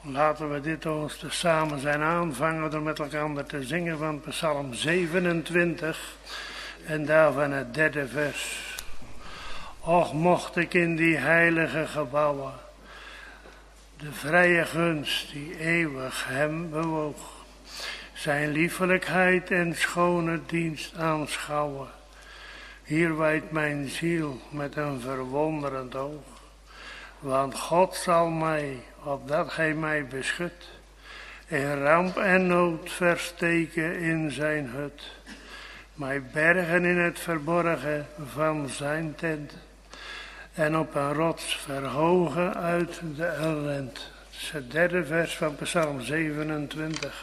Laten we dit ons te samen zijn aanvangen door met elkaar te zingen van Psalm 27 en daarvan het 3e vers. Och, mocht ik in die heilige gebouwen de vrije gunst die eeuwig hem bewoog, zijn liefelijkheid en schone dienst aanschouwen. Hier wijdt mijn ziel met een verwonderend oog. Want God zal mij, opdat hij mij beschut, in ramp en nood versteken in zijn hut. Mij bergen in het verborgen van zijn tent. En op een rots verhogen uit de ellend. Het is het 3e vers van Psalm 27.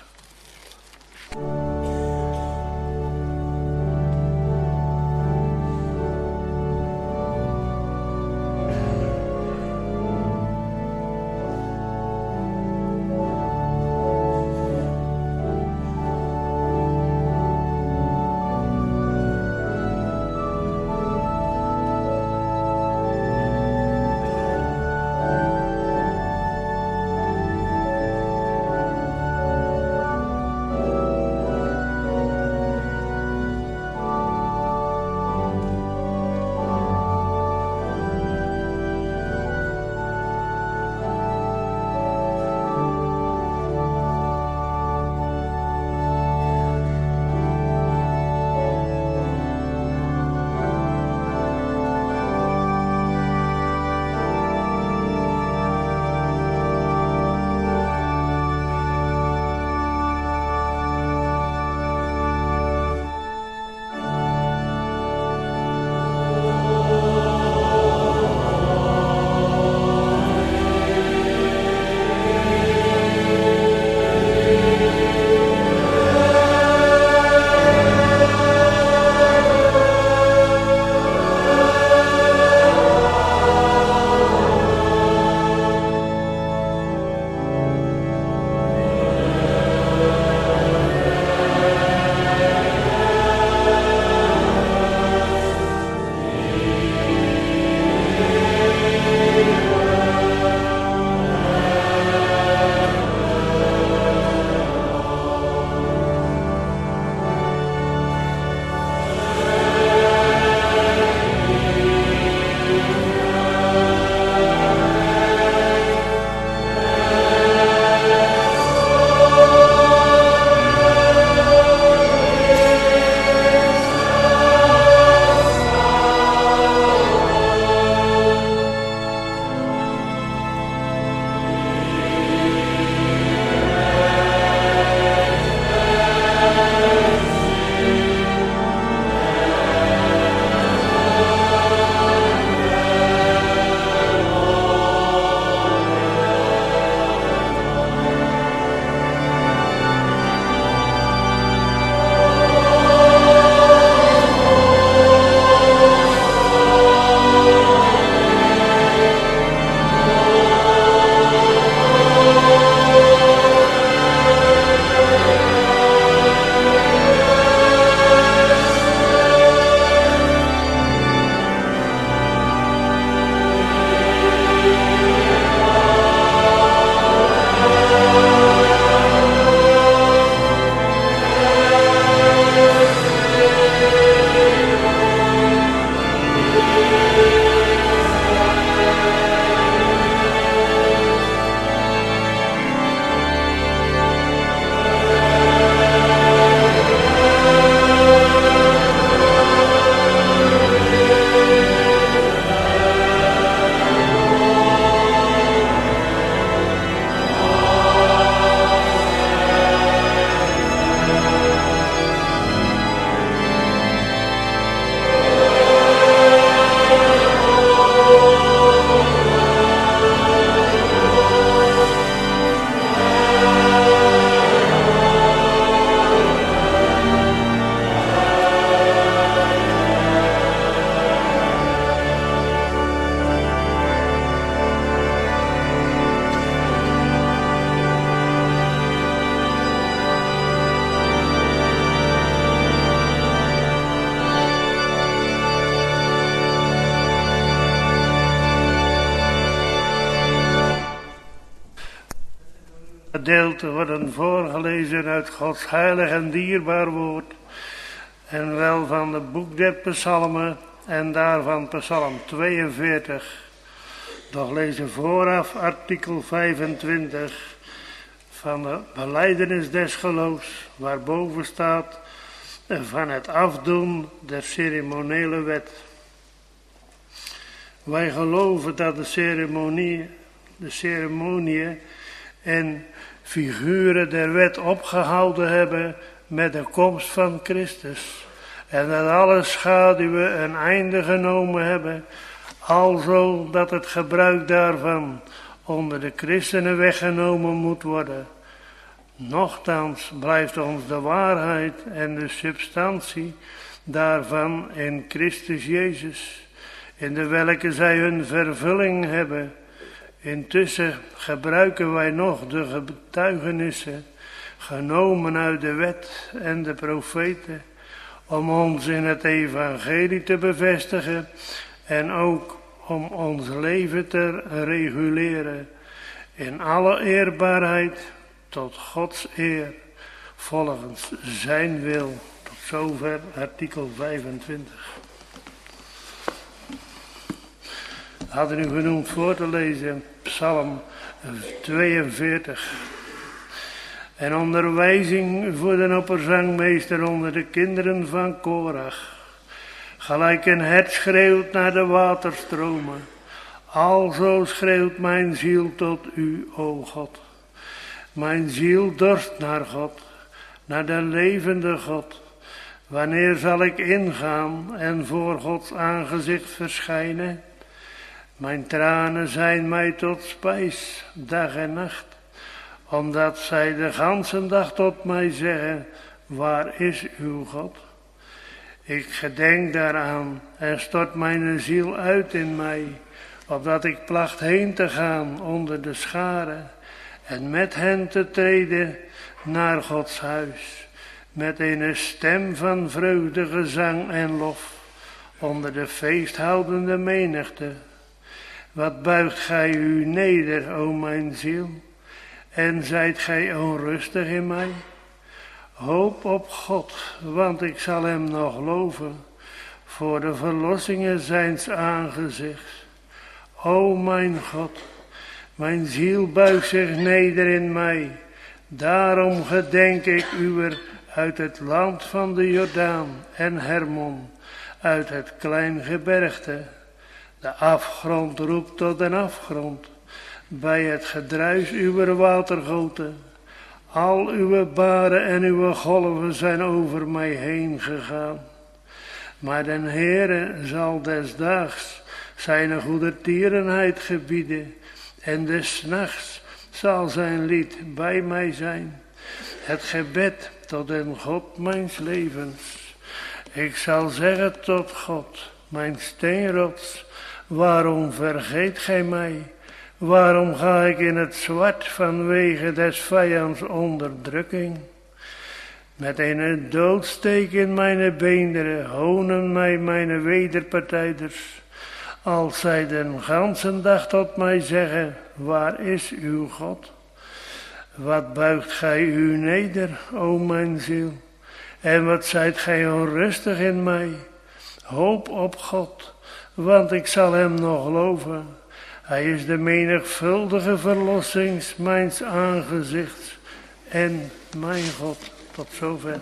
gedeelte worden voorgelezen uit Gods heilig en dierbaar woord. En wel van het boek der psalmen en daarvan psalm 42. Doch lezen vooraf artikel 25 van de belijdenis des geloofs, waarboven staat van het afdoen der ceremoniële wet. Wij geloven dat de ceremonieën en figuren der wet opgehouden hebben met de komst van Christus. En dat alle schaduwen een einde genomen hebben, alzo dat het gebruik daarvan onder de christenen weggenomen moet worden. Nochtans blijft ons de waarheid en de substantie daarvan in Christus Jezus, in de welke zij hun vervulling hebben. Intussen gebruiken wij nog de getuigenissen, genomen uit de wet en de profeten, om ons in het evangelie te bevestigen en ook om ons leven te reguleren in alle eerbaarheid tot Gods eer, volgens zijn wil. Tot zover artikel 25. Hadden u genoemd voor te lezen psalm 42. En onderwijzing voor de opperzangmeester onder de kinderen van Korach. Gelijk een hert schreeuwt naar de waterstromen. Alzo schreeuwt mijn ziel tot u, o God. Mijn ziel dorst naar God, naar de levende God. Wanneer zal ik ingaan en voor Gods aangezicht verschijnen? Mijn tranen zijn mij tot spijs, dag en nacht, omdat zij de ganse dag tot mij zeggen, waar is uw God? Ik gedenk daaraan en stort mijn ziel uit in mij, opdat ik placht heen te gaan onder de scharen en met hen te treden naar Gods huis, met een stem van vreugde, gezang en lof, onder de feesthoudende menigte. Wat buigt gij u neder, o mijn ziel, en zijt gij onrustig in mij? Hoop op God, want ik zal hem nog loven, voor de verlossingen zijns aangezichts. O mijn God, mijn ziel buigt zich neder in mij, daarom gedenk ik uwer uit het land van de Jordaan en Hermon, uit het klein gebergte. De afgrond roept tot een afgrond, bij het gedruis uwer watergoten. Al uw baren en uw golven zijn over mij heen gegaan. Maar den Heere zal desdaags zijn goede tierenheid gebieden, en des nachts zal zijn lied bij mij zijn. Het gebed tot den God mijns levens. Ik zal zeggen tot God, mijn steenrots, waarom vergeet gij mij? Waarom ga ik in het zwart vanwege des vijands onderdrukking? Met een doodsteek in mijn beenderen honen mij mijn wederpartijders. Als zij den ganzen dag tot mij zeggen, waar is uw God? Wat buigt gij u neder, o mijn ziel? En wat zijt gij onrustig in mij? Hoop op God, want ik zal hem nog loven. Hij is de menigvuldige verlossings mijns aangezichts en mijn God. Tot zover.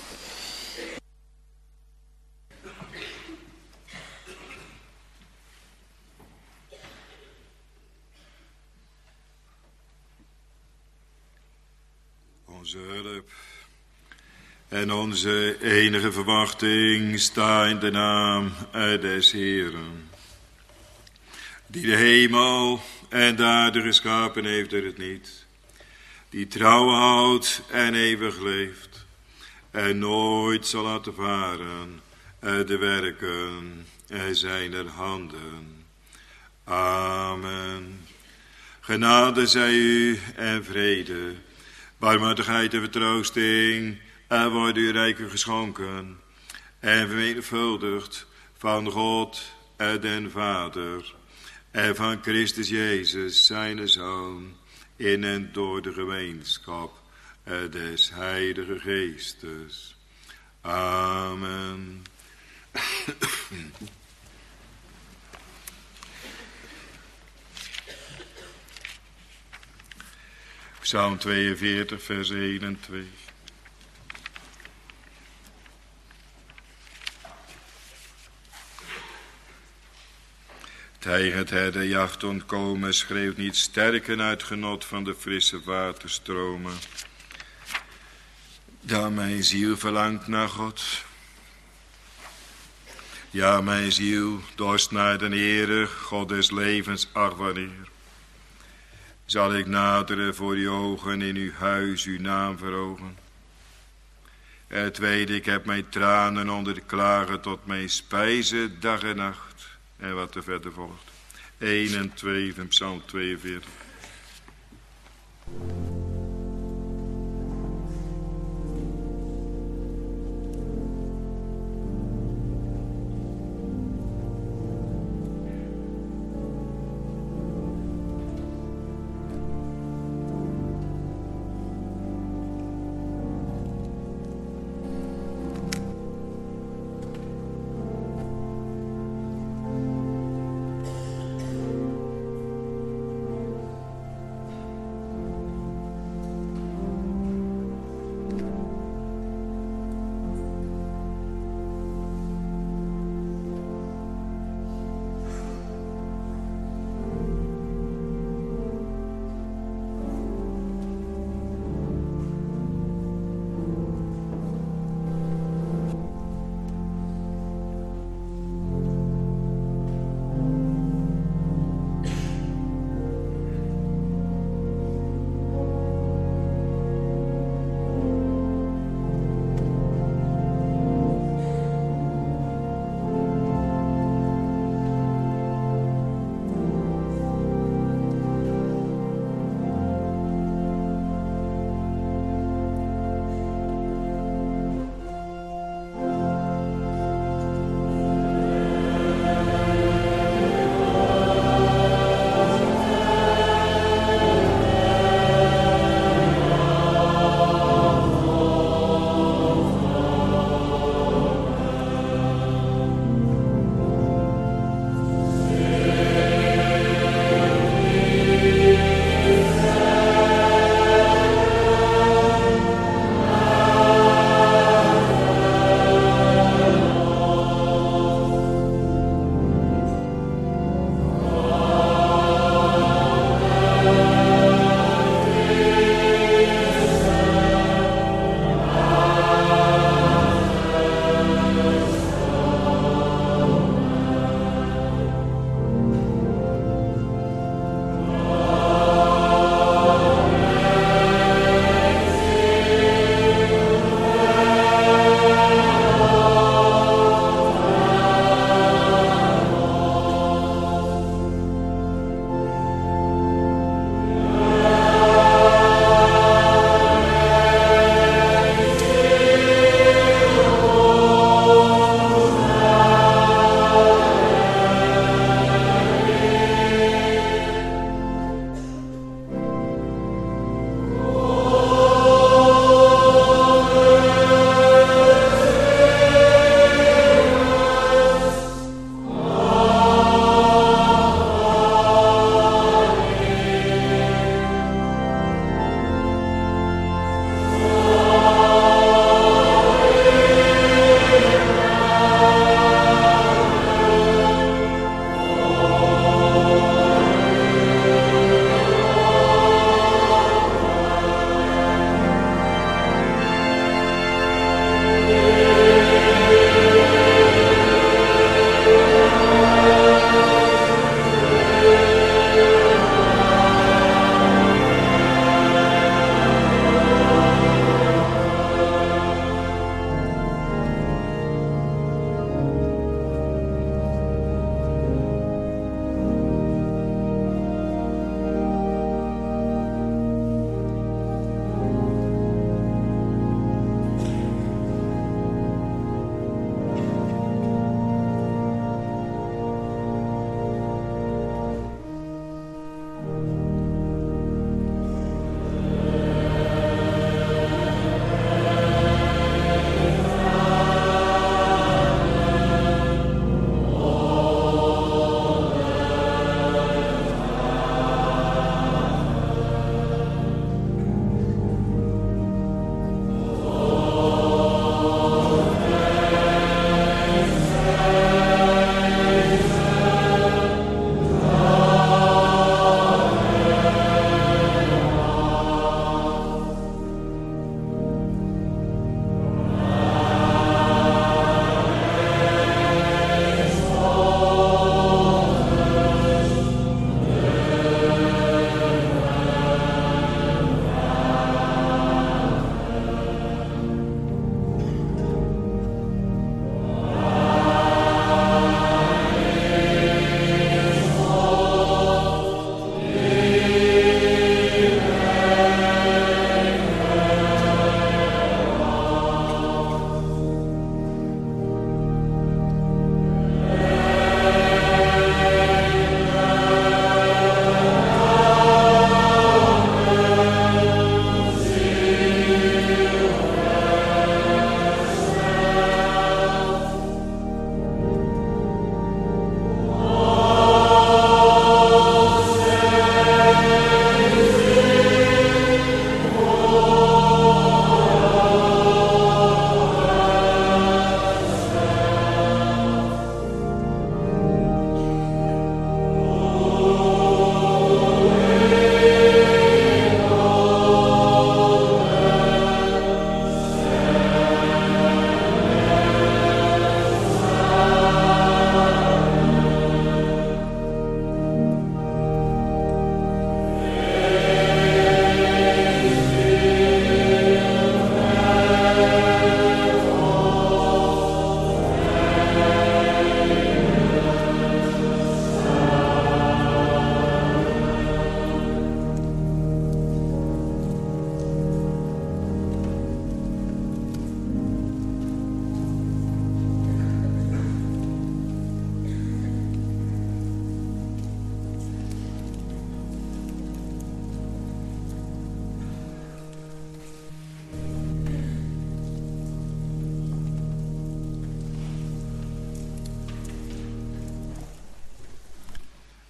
Onze hulp en onze enige verwachting sta in de naam des Heeren, die de hemel en de aarde geschapen heeft door het niet, die trouw houdt en eeuwig leeft, en nooit zal laten varen de werken zijner handen. Amen. Genade zij u en vrede, barmhartigheid en vertroosting, en worden u rijkelijk geschonken en vermenigvuldigd van God en den Vader en van Christus Jezus, zijn Zoon, in en door de gemeenschap des Heilige Geestes. Amen. Psalm 42, vers 1 en 2. Tijgend het de jacht ontkomen, schreeuwt niet sterken uit genot van de frisse waterstromen. Dan mijn ziel verlangt naar God. Ja, mijn ziel dorst naar de Heere, God des levens, ach wanneer. Zal ik naderen voor uw ogen, in uw huis uw naam verogen. Het weet, ik heb mijn tranen onder de klagen tot mijn spijzen dag en nacht. En wat er verder volgt. 1 en 2 van Psalm 42.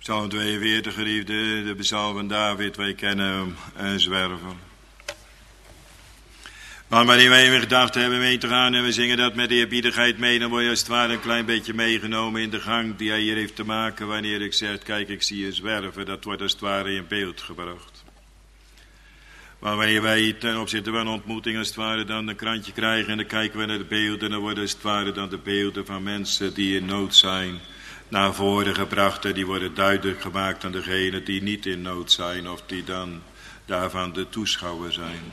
Psalm 42, geliefde, de psalm van David, wij kennen hem, een zwerver. Maar wanneer wij in gedachten hebben mee te gaan en we zingen dat met eerbiedigheid mee, dan word je als het ware een klein beetje meegenomen in de gang die hij hier heeft te maken. Wanneer ik zeg, kijk, ik zie je zwerven, dat wordt als het ware in beeld gebracht. Maar wanneer wij ten opzichte van ontmoeting als het ware dan een krantje krijgen en dan kijken we naar de beelden, en dan worden als het ware dan de beelden van mensen die in nood zijn naar voren gebracht en die worden duidelijk gemaakt aan degenen die niet in nood zijn of die dan daarvan de toeschouwer zijn.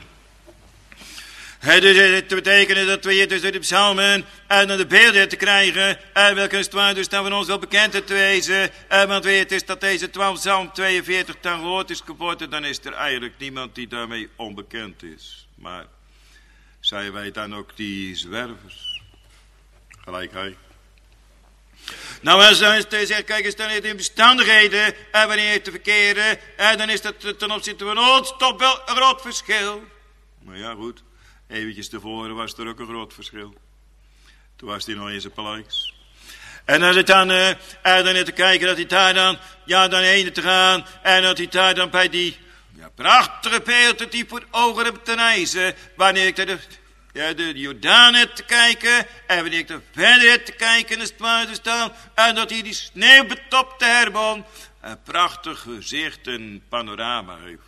Dus het betekent dat we hier dus door de psalmen en de beelden te krijgen, welke als het ware dus dan van ons wel bekend te wezen, want weet is dat deze psalm 42 dan gehoord is geworden, dan is er eigenlijk niemand die daarmee onbekend is. Maar zijn wij dan ook die zwervers? Gelijk hij. Nou, als hij zegt, kijk eens dan in omstandigheden, wanneer je te verkeren, dan is dat ten opzichte van ons toch wel een groot verschil. Maar ja, goed. Eventjes tevoren was er ook een groot verschil. Toen was hij nog in zijn paleis. En als het dan te kijken dat hij daar dan, ja, dan heen te gaan, en dat hij daar dan bij die prachtige beelden die voor ogen hebben te reizen, wanneer ik de Jordaan heb te kijken, en wanneer ik er verder heb te kijken, is het waar te staan, en dat hij die sneeuwbetopte Hermon een prachtig gezicht en panorama heeft.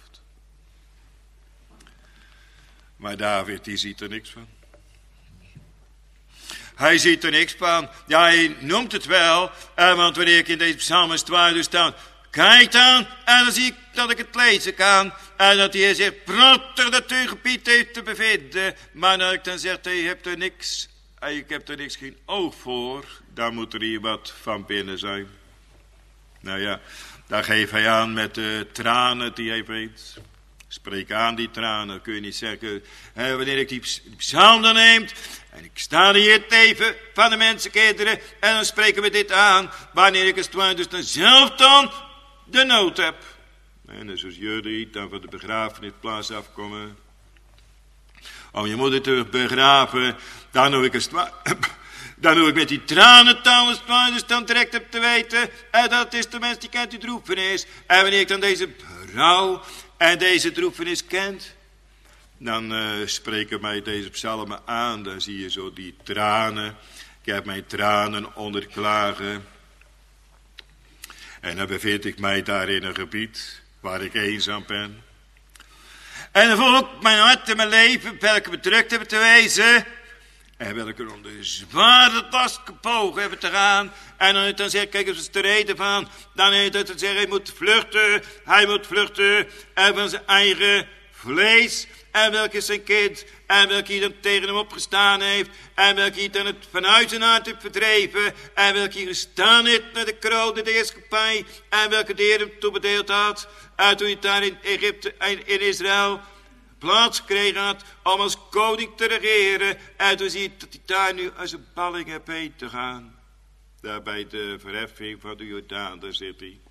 Maar David, die ziet er niks van. Hij ziet er niks van. Ja, hij noemt het wel. Want wanneer ik in deze psalm is dus staan, kijk dan, en dan zie ik dat ik het lezen kan. En dat hij zegt, prachtig natuurgebied heeft te bevinden. Maar dat ik dan zeg, je hebt er niks. Ik heb er niks, geen oog voor. Dan moet er hier wat van binnen zijn. Nou ja, daar geeft hij aan met de tranen die hij weet. Spreek aan die tranen, kun je niet zeggen. Wanneer ik die psalm dan neem, en ik sta hier even van de mensenkinderen, en dan spreken we dit aan, wanneer ik het dus dan zelf dan de nood heb. En dus als jullie dan van de begrafenisplaats afkomen, om je moeder te begraven, dan doe ik het dan doe ik met die tranentaal als het ware, dus dan direct heb te weten, dat is de mens die kent die droefenis. En wanneer ik dan deze rouw en deze droefenis kent, dan spreken mij deze psalmen aan. Dan zie je zo die tranen. Ik heb mijn tranen onder klagen. En dan bevind ik mij daar in een gebied waar ik eenzaam ben. En dan voel ik mijn hart en mijn leven, welke bedrukt hebben te wezen. En welke onder zware last gebogen hebben te gaan. En dan zeg ik, kijk eens de reden van. Dan is het te zeggen, hij moet vluchten. Hij moet vluchten. En van zijn eigen vlees. En welke is zijn kind. En welke hij dan tegen hem opgestaan heeft. En welke hij dan het vanuit zijn hart heeft verdreven. En welke hij gestaan heeft naar de kroon de heerschappij. En welke de Heer hem toebedeeld had. En toen hij daar in Egypte en in Israël plaats gekregen had om als koning te regeren. En toen zie je dat hij daar nu als een balling heeft heen te gaan. Daar bij de verheffing van de Jordaan, daar zit hij.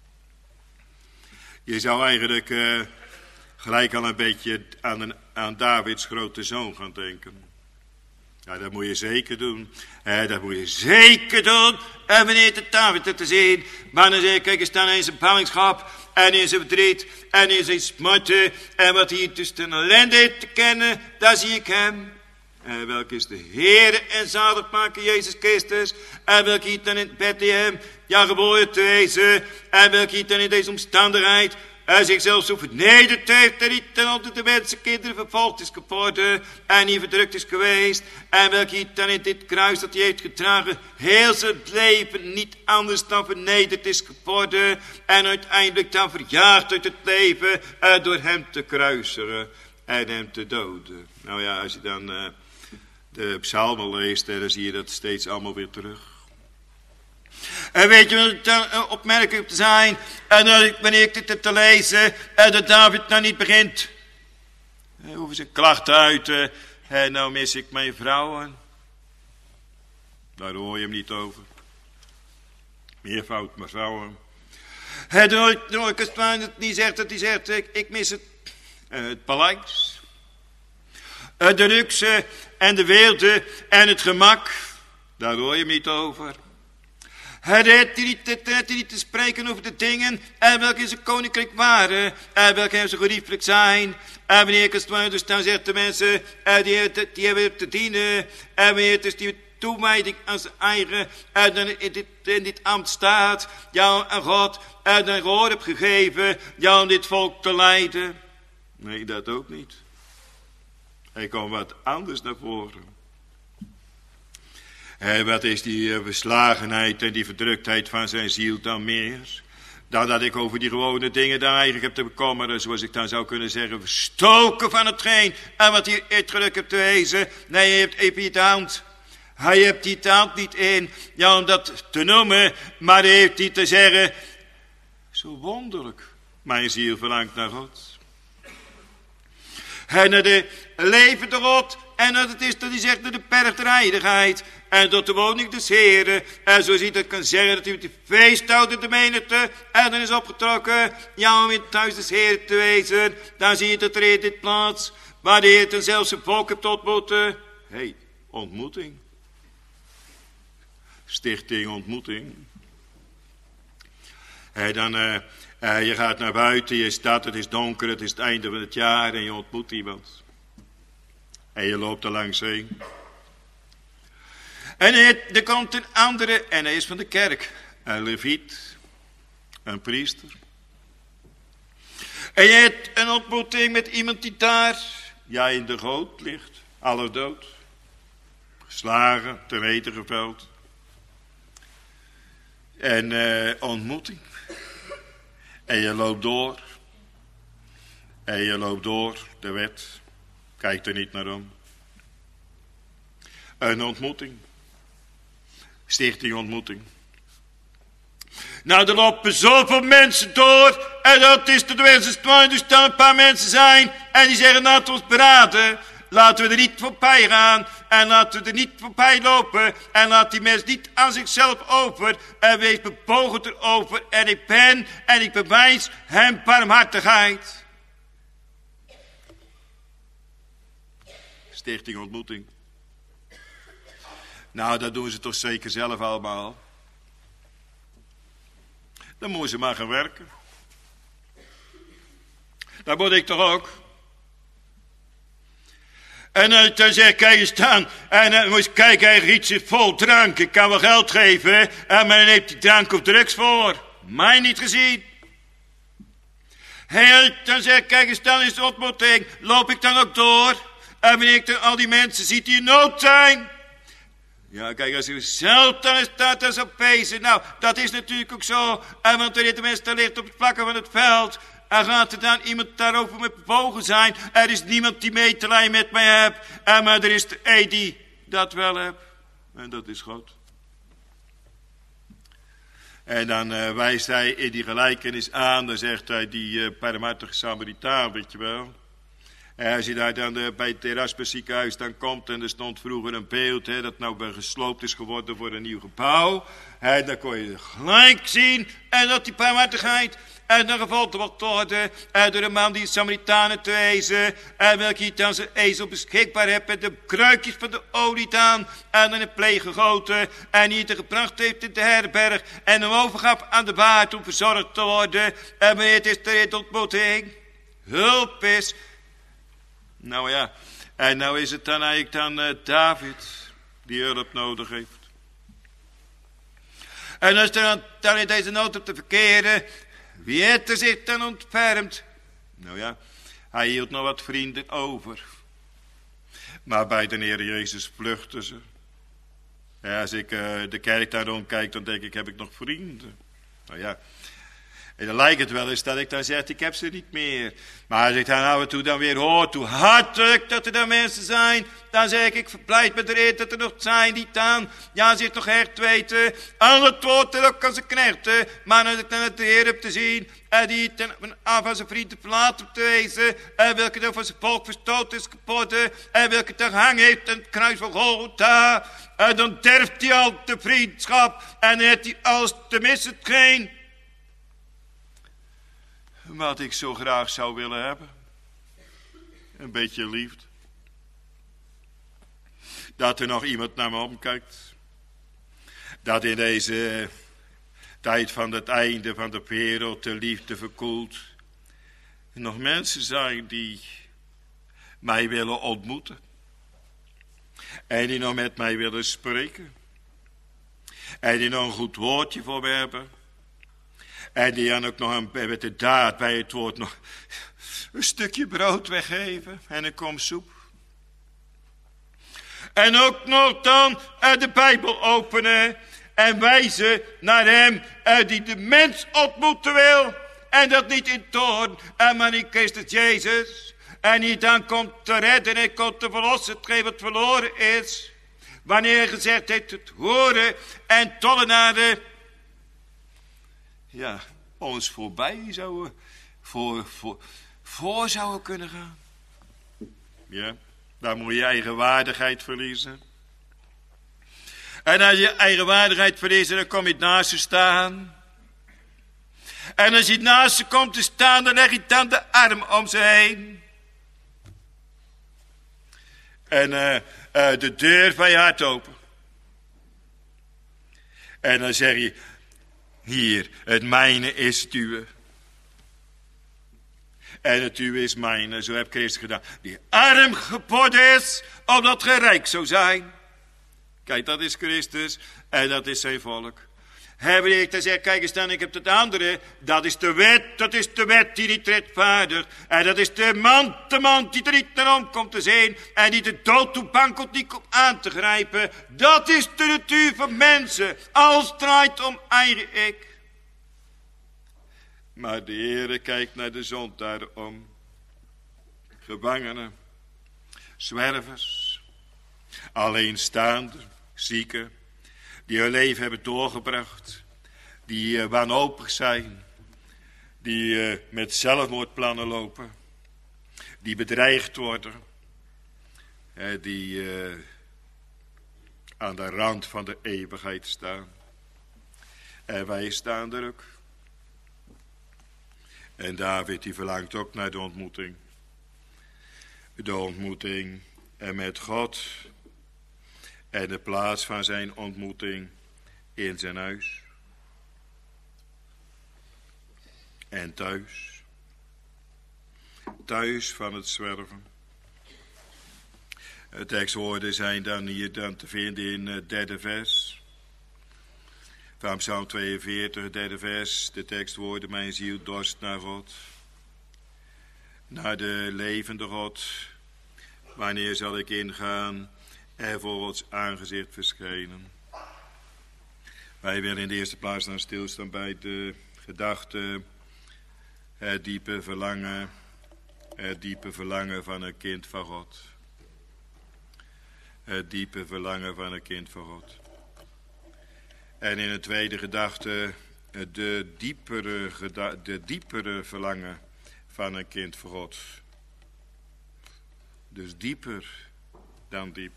Je zou eigenlijk gelijk al een beetje aan Davids grote zoon gaan denken. Ja, dat moet je zeker doen. Dat moet je zeker doen. En wanneer de David het te zien. Maar dan zeg ik, kijk eens dan in zijn ballingschap. En in zijn verdriet. En in zijn smarten. En wat hij tussen de ellende heeft te kennen. Daar zie ik hem. En welke is de Heere en zaligmaker Jezus Christus. En welke hij dan in Bethlehem. Ja, geboren te wezen. En welke hij dan in deze omstandigheid. Hij zichzelf zo vernederd heeft en niet ten onder de mensenkinderen vervolgd is geworden en niet verdrukt is geweest. En welke hij dan in dit kruis dat hij heeft gedragen heel zijn leven niet anders dan vernederd is geworden. En uiteindelijk dan verjaagd uit het leven door hem te kruisigen en hem te doden. Nou ja, als je dan de psalmen leest, dan zie je dat steeds allemaal weer terug. En weet je wat het dan opmerkelijk te zijn? En wanneer ik dit heb te lezen, dat David nou niet begint. Hoeven zijn klachten uit. En nou mis ik mijn vrouwen. Daar hoor je hem niet over. Meervoud mijn vrouwen. Door ik het niet zegt dat hij zegt, ik mis het paleis. De luxe en de weelde en het gemak. Daar hoor je hem niet over. Hij redt niet te spreken over de dingen en welke in zijn koninkrijk waren en welke hem zo geriefelijk zijn. En wanneer ik als het dus dan zegt de mensen die hebben te dienen en wanneer het dus die toewijding aan zijn eigen en dan in dit ambt staat, ja en God en dan gehoor heb gegeven, ja om dit volk te leiden. Nee, dat ook niet. Hij kwam wat anders naar voren. Wat is die verslagenheid en die verdruktheid van zijn ziel dan meer? Dan dat ik over die gewone dingen dan eigenlijk heb te bekommeren, zoals ik dan zou kunnen zeggen, verstoken van hetgeen en wat hier het geluk hebt te wezen. Nee, je hebt even je hand. Hij hebt die taal niet in, ja, om dat te noemen, maar hij heeft niet te zeggen, zo wonderlijk, mijn ziel verlangt naar God. En naar de levende God, en dat het is dat hij zegt naar de berg der heiligheid, en tot de woning des Heren, en zo ziet het kan zeggen dat hij met de feest houdt de menigte, en dan is opgetrokken, ja, om in het huis des Heren te wezen, dan zie je dat er in dit plaats, waar de Heer ten zelfs zijn volk hebt ontmoeten. Hey, ontmoeting. Stichting ontmoeting. Dan, je gaat naar buiten, je staat, het is donker, het is het einde van het jaar en je ontmoet iemand. En je loopt er langs heen. En er komt een andere, en hij is van de kerk, een leviet, een priester. En je hebt een ontmoeting met iemand die daar, ja, in de goot ligt, allerdood. Geslagen, ten eten geveld. En ontmoeting. En je loopt door. En je loopt door, de wet. Kijkt er niet naar om. Een ontmoeting. Stichting ontmoeting. Nou, er lopen zoveel mensen door. En dat is de wensenstwijn. Dus dan een paar mensen zijn. En die zeggen, laten we ons beraden. Laten we er niet voorbij gaan. En laten we er niet voorbij lopen. En laat die mens niet aan zichzelf over. En wees bebogen erover. En ik ben en ik bewijs hem barmhartigheid. Stichting ontmoeting. Nou, dat doen ze toch zeker zelf allemaal. Dan moeten ze maar gaan werken. Dat moet ik toch ook. En dan zeg ik, kijk eens staan. En dan moet je kijken, hij giet zich vol drank. Ik kan wel geld geven. Maar dan heeft hij drank of drugs voor. Mij niet gezien. En dan zeg ik, kijk eens staan, is de ontmoeting. Loop ik dan ook door. En wanneer ik dan al die mensen ziet die in nood zijn. Ja, kijk, als u zelf dan staat, dan is op wezen. Nou, dat is natuurlijk ook zo. En want er de mensen ligt op het vlakken van het veld. En gaat er dan iemand daarover met bewogen zijn. Er is niemand die medelijden met mij heeft. Maar er is er een die dat wel heeft. En dat is God. En dan wijst hij in die gelijkenis aan. Dan zegt hij die barmhartige Samaritaan, weet je wel. En als je daar dan bij het Erasmus ziekenhuis dan komt. En er stond vroeger een beeld. Dat nou weer gesloopt is geworden voor een nieuw gebouw. En dan kon je gelijk zien. En dat die barmhartigheid. En dan gevolgd wordt worden door een man die Samaritanen te wezen. En welke hij dan zijn ezel beschikbaar heeft met de kruikjes van de olie aan. En dan een pleeg gegoten. En die het gebracht heeft in de herberg. En hem overgaf aan de waard om verzorgd te worden. En het is de ontmoeting. Hulp is. Nou ja. En nou is het dan eigenlijk dan David die hulp nodig heeft. En als er dan in deze nood op te verkeren. Wie heeft er zich dan ontfermd? Nou ja, hij hield nog wat vrienden over. Maar bij de Heer Jezus vluchtten ze. Ja, als ik de kerk daar rondkijk, dan denk ik, heb ik nog vrienden? Nou ja, en dan lijkt het wel eens dat ik dan zeg, ik heb ze niet meer. Maar als ik dan af en toe dan weer hoor, hoe hartelijk dat er dan mensen zijn, dan zeg ik verblijd met de eer dat er nog zijn die dan, ja, zich nog echt weten, aan het woord er ook aan zijn knechten, maar als ik dan het de Heer heb te zien, en die ten af aan zijn vrienden verlaten te wezen, en welke dan van zijn volk verstoten is geworden, en welke dan hang heeft aan het kruis van Golgotha, en dan derft hij al de vriendschap, en heeft hij als tenminste hetgeen wat ik zo graag zou willen hebben. Een beetje liefde. Dat er nog iemand naar me omkijkt. Dat in deze tijd van het einde van de wereld, de liefde verkoelt. En nog mensen zijn die mij willen ontmoeten. En die nog met mij willen spreken. En die nog een goed woordje voor me hebben. En die dan ook nog met de daad bij het woord nog een stukje brood weggeven en een kom soep. En ook nog dan de Bijbel openen en wijzen naar hem die de mens ontmoeten wil. En dat niet in toorn, maar in Christus Jezus. En die dan komt te redden en komt te verlossen, hetgeen wat verloren is. Wanneer gezegd heeft het horen en tollenaren, ja, ons voorbij zouden, voor zouden kunnen gaan. Ja, dan moet je eigen waardigheid verliezen. En als je eigen waardigheid verliest, dan kom je naast ze staan. En als je naast ze komt te staan, dan leg je dan de arm om ze heen. En de deur van je hart open. En dan zeg je, hier, het mijne is het uwe. En het uwe is mijne, zo heb Christus gedaan. Die arm geboden is, opdat ge rijk zou zijn. Kijk, dat is Christus en dat is zijn volk. Hebben ik te zeggen, kijk eens dan, ik heb het andere. Dat is de wet die niet rechtvaardigt. En dat is de man die er niet naar om komt te zijn. En die de dood toe bang komt niet komt aan te grijpen. Dat is de natuur van mensen. Alles draait om eigen ik. Maar de Heere kijkt naar de zondaar om. Gevangenen, zwervers, alleenstaande, zieken. Die hun leven hebben doorgebracht. Die wanhopig zijn. Die met zelfmoordplannen lopen. Die bedreigd worden. Die aan de rand van de eeuwigheid staan. En wij staan er ook. En David die verlangt ook naar de ontmoeting. De ontmoeting met God. En de plaats van zijn ontmoeting in zijn huis. En thuis. Thuis van het zwerven. De tekstwoorden zijn dan hier dan te vinden in het derde vers. Van Psalm 42, derde vers. De tekstwoorden, mijn ziel dorst naar God. Naar de levende God. Wanneer zal ik ingaan en voor Gods aangezicht verschijnen? Wij willen in de eerste plaats dan stilstaan bij de gedachte, het diepe verlangen van een kind van God. Het diepe verlangen van een kind van God. En in een tweede gedachte, de diepere verlangen van een kind van God. Dus dieper dan diep.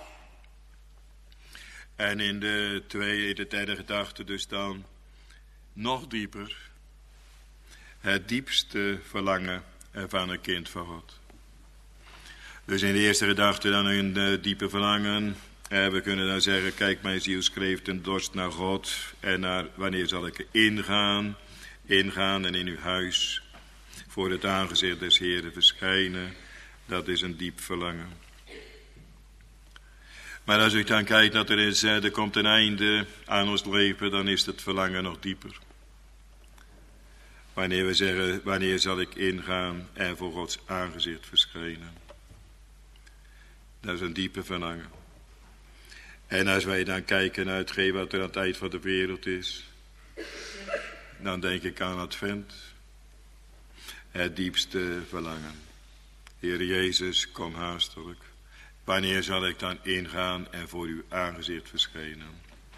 En in de derde gedachte dus dan nog dieper. Het diepste verlangen van een kind van God. Dus in de eerste gedachte dan een diepe verlangen. We kunnen dan zeggen, kijk, mijn ziel schreef een dorst naar God. En naar wanneer zal ik ingaan en in uw huis voor het aangezicht des Heeren verschijnen. Dat is een diep verlangen. Maar als u dan kijkt dat er komt een einde aan ons leven, dan is het verlangen nog dieper. Wanneer we zeggen, wanneer zal ik ingaan en voor Gods aangezicht verschijnen. Dat is een diepe verlangen. En als wij dan kijken naar hetgeen wat er aan het eind van de wereld is, dan denk ik aan Advent. Het diepste verlangen. Heer Jezus, kom haastelijk. Wanneer zal ik dan ingaan en voor uw aangezicht verschijnen?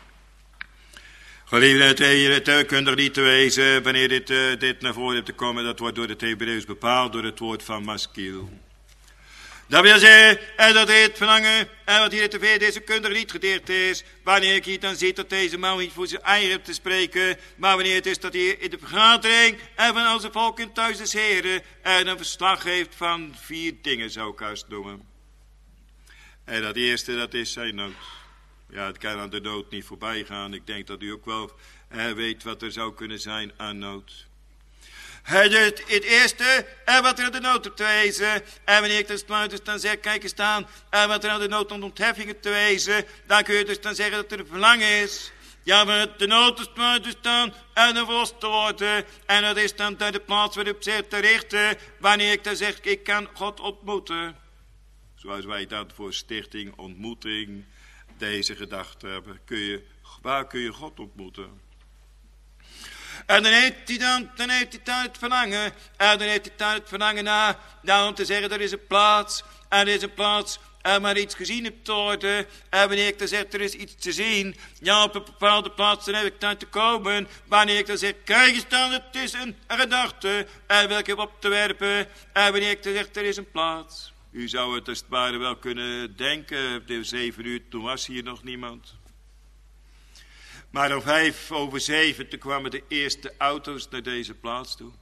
Geliefde, het kunt er niet te wezen wanneer dit naar voren heeft te komen. Dat wordt door het Hebreeuws bepaald door het woord van maskiel. Dat wil zeggen, en dat het verlangen, en wat hier te veel deze kunde niet gedeerd is, wanneer ik hier dan zie dat deze man niet voor zijn eigen hebt te spreken, maar wanneer het is dat hij in de vergadering en van onze volk in thuis des Heren en een verslag heeft van 4 dingen, zou ik haast noemen. En dat eerste, dat is zijn nood. Ja, het kan aan de dood niet voorbij gaan. Ik denk dat u ook wel Hij weet wat er zou kunnen zijn aan nood. Het eerste, wat er aan de nood op te wezen. En wanneer ik dus dan zeg, kijk eens staan. Wat er aan de nood om ontheffingen te wezen. Dan kun je dus dan zeggen dat er een verlangen is. Ja, maar de nood is dus dan en dan verlost te worden. En dat is dan de plaats waarop zich te richten. Wanneer ik dan zeg, ik kan God ontmoeten. Zoals wij dat voor stichting ontmoeting deze gedachte hebben. Waar kun je God ontmoeten? En dan heeft hij dan het verlangen. En dan heeft hij dan het verlangen naar. Nou, om te zeggen, er is een plaats. En er is een plaats waar iets gezien hebt te worden. En wanneer ik dan zeg, er is iets te zien. Ja, op een bepaalde plaats, dan heb ik dan te komen. Wanneer ik dan zeg, kijk eens dan, het is een gedachte. En welke op te werpen. En wanneer ik dan zeg, er is een plaats. U zou het als het ware wel kunnen denken. Op de 7 uur, toen was hier nog niemand. Maar om 7:05 toen kwamen de eerste auto's naar deze plaats toe.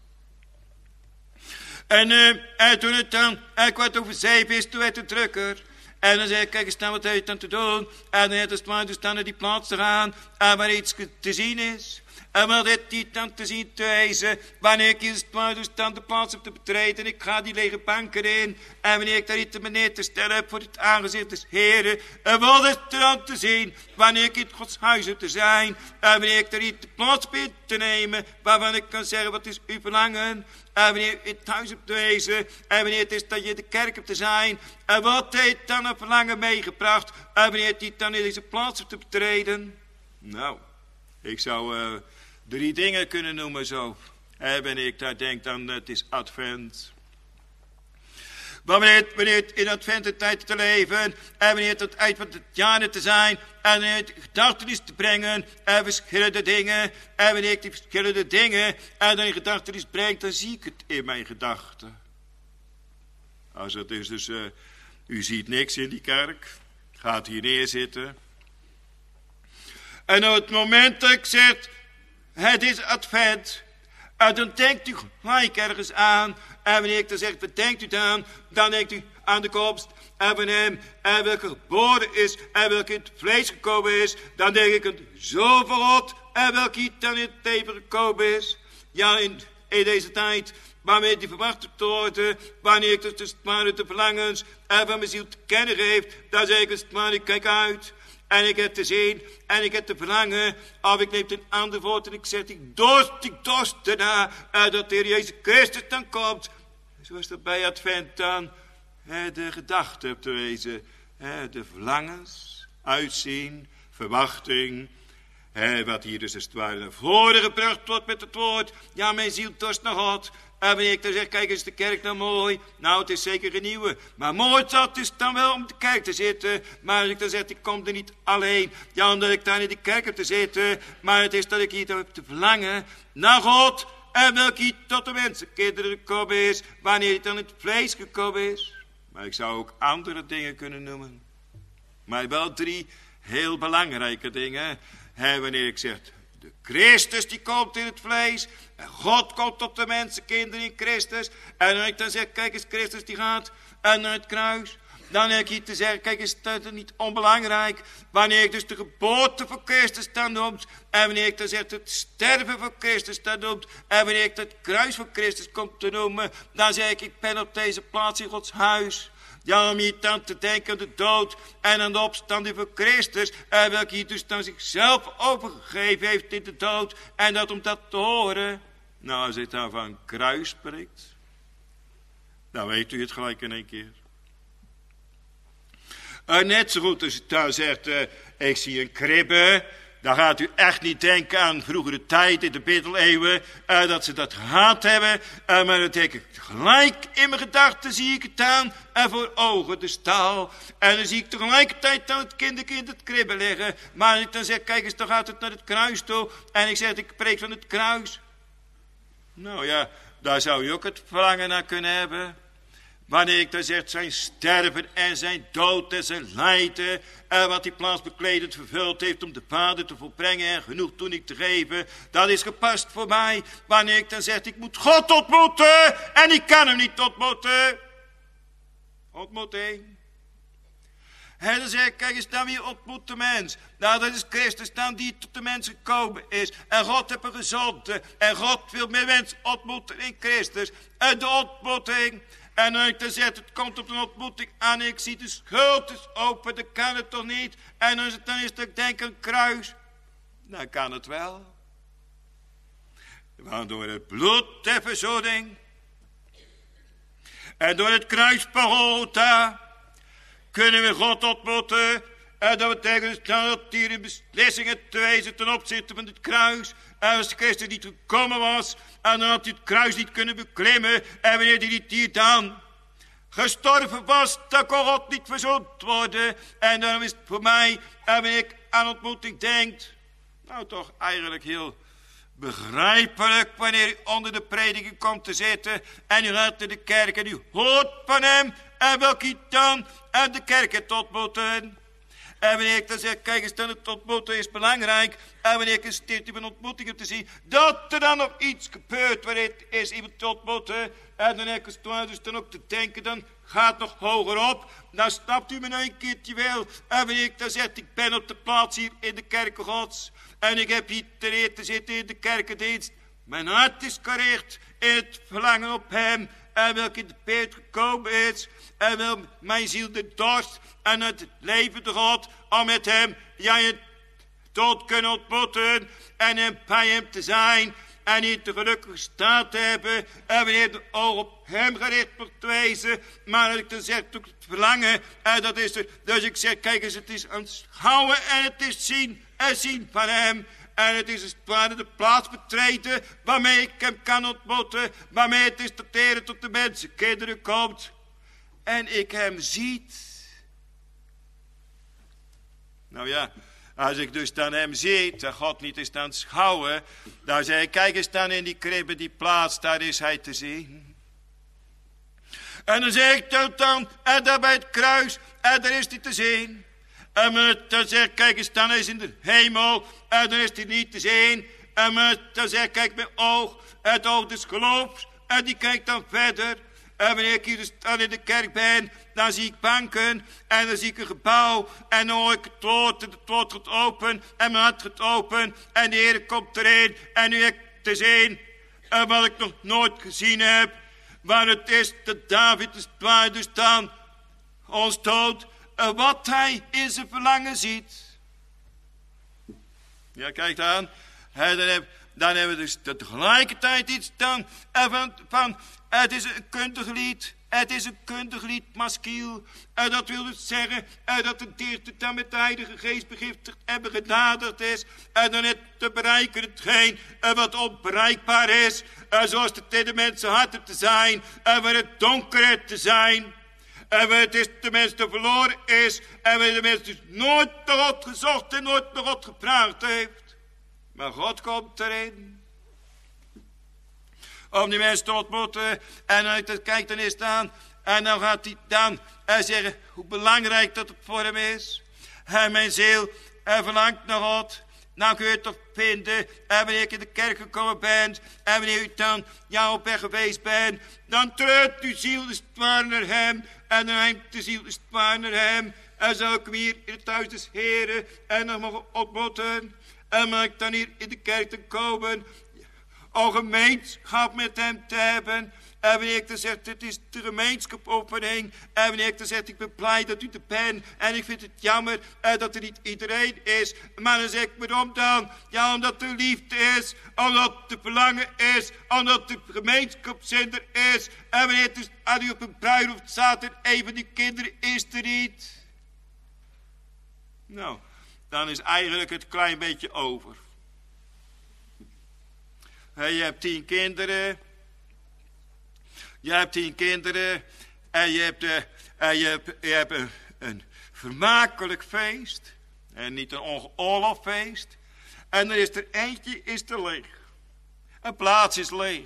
En toen het dan 7:15 is, toen werd het drukker. En dan zei ik, kijk eens nou, wat heb je dan te doen? En dan heeft het maar dus dan naar die plaats te gaan, waar iets te zien is. En wat heeft hij dan te zien te wijzen? Wanneer ik is maar dus dan de plaats op te betreden. Ik ga die lege banken in. En wanneer ik daar iets meneer te stellen heb voor het aangezicht des Heren. En wat is er dan te zien? Wanneer ik in Gods huis heb te zijn. En wanneer ik daar iets de plaats ben te nemen. Waarvan ik kan zeggen, wat is uw verlangen? En wanneer in het huis hebt te wezen. En wanneer het is dat je in de kerk hebt te zijn. En wat heeft dan een verlangen meegebracht? En wanneer het dan in deze plaats hebt te betreden. Nou, ik zou 3 dingen kunnen noemen zo. Wanneer ik daar denk, dan het is advent. Wanneer het in advententijd te leven. En wanneer het het eind van het jaar te zijn. En wanneer het gedachtenis te brengen. En verschillende dingen. En wanneer ik die verschillende dingen. En dan in gedachtenis breng. Dan zie ik het in mijn gedachten. Als het is dus. U ziet niks in die kerk. Gaat hier neerzitten. En op het moment dat ik zeg. Het is advent. En dan denkt u gelijk ergens aan. En wanneer ik dan zeg, wat denkt u dan? Dan denkt u aan de komst. En van hem. En welke geboren is. En welke in het vlees gekomen is. Dan denk ik aan zo van God. En welke dan in het leven gekomen is. Ja, in deze tijd. Waarmee die verwacht te worden. Wanneer ik dus maar de verlangens. En van mijn ziel te kennen geeft. Dan zeg ik als het maar, ik kijk uit. En ik heb te zien, en ik heb te verlangen, of ik neem een ander woord en ik zeg, ik dorst erna, dat de Heer Jezus Christus dan komt. Zoals dat bij Advent dan de gedachte hebt te wezen, de verlangens, uitzien, verwachting, wat hier dus als het ware naar voren gebracht wordt met het woord. Ja, mijn ziel dorst naar God. En wanneer ik dan zeg, kijk eens de kerk nou mooi. Nou, het is zeker geen nieuwe. Maar mooi zat is dan wel om de kerk te zitten. Maar als ik dan zeg, ik kom er niet alleen. Ja, omdat ik daar in de kerk heb te zitten. Maar het is dat ik hier heb te verlangen naar God. En welke hier tot de mensenkinderen gekomen is. Wanneer hij dan in het vlees gekomen is. Maar ik zou ook andere dingen kunnen noemen. Maar wel 3 heel belangrijke dingen. Wanneer ik zeg, de Christus die komt in het vlees. En God komt tot de mensenkinderen in Christus. En als ik dan zeg, kijk eens, Christus die gaat naar het kruis. Dan heb ik hier te zeggen, kijk eens, dat is niet onbelangrijk. Wanneer ik dus de geboorte van Christus dan noemt. En wanneer ik dan zeg, het sterven van Christus dan noemt. En wanneer ik het kruis van Christus komt te noemen. Dan zeg ik ben op deze plaats in Gods huis. Ja, om hier dan te denken aan de dood en aan de opstanding van Christus. En welke hier dus dan zichzelf overgegeven heeft in de dood. En dat om dat te horen. Nou, als hij dan van kruis spreekt. Dan weet u het gelijk in 1 keer. Net zo goed als u daar zegt, ik zie een kribbe. Dan gaat u echt niet denken aan vroegere tijd in de middeleeuwen. Dat ze dat gehad hebben. Maar dan denk ik gelijk in mijn gedachten zie ik het aan. En voor ogen de stal. En dan zie ik tegelijkertijd dan het kindertje in het kribbe liggen. Maar ik dan zeg, kijk eens, dan gaat het naar het kruis toe. En ik zeg, ik preek van het kruis. Nou ja, daar zou je ook het verlangen naar kunnen hebben. Wanneer ik dan zeg, zijn sterven en zijn dood en zijn lijden. En wat die plaats bekledend vervuld heeft om de Vader te volbrengen en genoeg toening te geven. Dat is gepast voor mij. Wanneer ik dan zeg, ik moet God ontmoeten. En ik kan hem niet ontmoeten. Ontmoeting. En dan zeg ik, kijk eens, dan wie ontmoet de mens. Nou, dat is Christus dan die tot de mens gekomen is. En God heeft een gezonde. En God wil meer mensen ontmoeten in Christus. En de ontmoeting. En dan ik dan zeg, het komt op een ontmoeting aan. En ik zie de schuld is open. Dat kan het toch niet. En dan is het ik denk een kruis. Dan kan het wel. Want door het bloed der verzoening. En door het kruis van Golgotha kunnen we God ontmoeten. En dat betekent dat hier in beslissingen te wezen ten opzichte van het kruis. En als Christus niet gekomen was, en dan had hij het kruis niet kunnen beklimmen. En wanneer hij niet hier dan gestorven was, dan kon God niet verzoend worden. En daarom is het voor mij, en wanneer ik aan ontmoeting denk, nou toch eigenlijk heel begrijpelijk wanneer u onder de prediking komt te zitten en u gaat naar de kerk en u hoort van hem en wil u dan aan de kerk het ontmoeten. En wanneer ik dan zeg, kijk eens, dan het ontmoeten is belangrijk. En wanneer ik een sticht op een ontmoeting heb te zien, dat er dan nog iets gebeurt waarin het is iemand te ontmoeten. En dan heb ik dus dan ook te denken, dan gaat nog hoger op. Dan snapt u me nou een keertje wel. En wanneer ik dan zeg, ik ben op de plaats hier in de kerken Gods. En ik heb hier ter eer te zitten in de kerkendienst. Mijn hart is gericht in het verlangen op hem. En welke in de peert gekomen is. En wil mijn ziel de dorst en het levende God om met hem je dood kunnen ontmoeten. En hem bij hem te zijn. En niet de gelukkige staat te hebben. En wanneer de oog op hem gericht wordt wezen. Maar dat ik dan zeg, het verlangen. En dat is er. Dus ik zeg, kijk eens, het is aanschouwen en het is zien. En zien van hem. En het is als het ware de plaats betreden waarmee ik hem kan ontmoeten. Waarmee het is dat de Heer tot de mensen kinderen komt. En ik hem ziet. Nou ja, als ik dus dan hem ziet, en God niet is dan schouwen. Dan zeg ik, kijk eens dan in die kribbe, die plaats, daar is hij te zien. En dan zeg ik dan, en daar bij het kruis, en daar is hij te zien. En dan zeg ik, kijk eens, dan is in de hemel. En dan is hij niet te zien. En dan zeg ik, kijk mijn oog. Het oog des geloofs. En die kijkt dan verder. En wanneer ik hier dus dan in de kerk ben, dan zie ik banken. En dan zie ik een gebouw. En dan hoor ik het woord. En het woord gaat open. En mijn hart gaat open. En de Heer komt erin. En nu heb ik te zien. Wat ik nog nooit gezien heb. Waar het is dat David dus waar dus dan ons dood. Wat hij in zijn verlangen ziet. Ja, kijk dan. Dan hebben we dus tegelijkertijd iets dan van het is een kundig lied. Het is een kundig lied, maskiel. Dat wil dus zeggen dat de dichter dan met de Heilige Geest begiftigd en genaderd is. En dan het te bereiken hetgeen wat onbereikbaar is. Zoals het in de mensen harten te zijn. En waar het donker te zijn. En waar het is de mens te verloren is. En waar de mens dus nooit naar God gezocht en nooit naar God gevraagd heeft. Maar God komt erin. Om die mensen te ontmoeten. En als ik kijk dan is dan. En dan gaat hij dan zeggen hoe belangrijk dat het voor hem is. En mijn ziel verlangt naar God. Nou kun je het toch vinden. En wanneer ik in de kerk gekomen ben. En wanneer u dan op weg geweest bent. Dan treurt uw ziel dus waar naar hem. En dan neemt de ziel dus waar naar hem. En zal ik hem hier in het huis des Heren. En dan mogen ontmoeten. En mag ik dan hier in de kerk te komen. Om gemeenschap met hem te hebben. En wanneer ik dan zeg, het is de gemeenskapopening. En wanneer ik dan zeg, ik ben blij dat u er bent. En ik vind het jammer dat er niet iedereen is. Maar dan zeg ik, waarom dan? Ja, omdat er liefde is. Omdat er verlangen is. Omdat er gemeenschapszin er is. En wanneer het dus aan u op een bruiloft staat en een van die kinderen is er niet. Nou, dan is eigenlijk het klein beetje over. Je hebt 10 kinderen. Je hebt 10 kinderen. En je hebt een vermakelijk feest. En niet een ongeoorloofd. En er is er eentje is er leeg. Een plaats is leeg.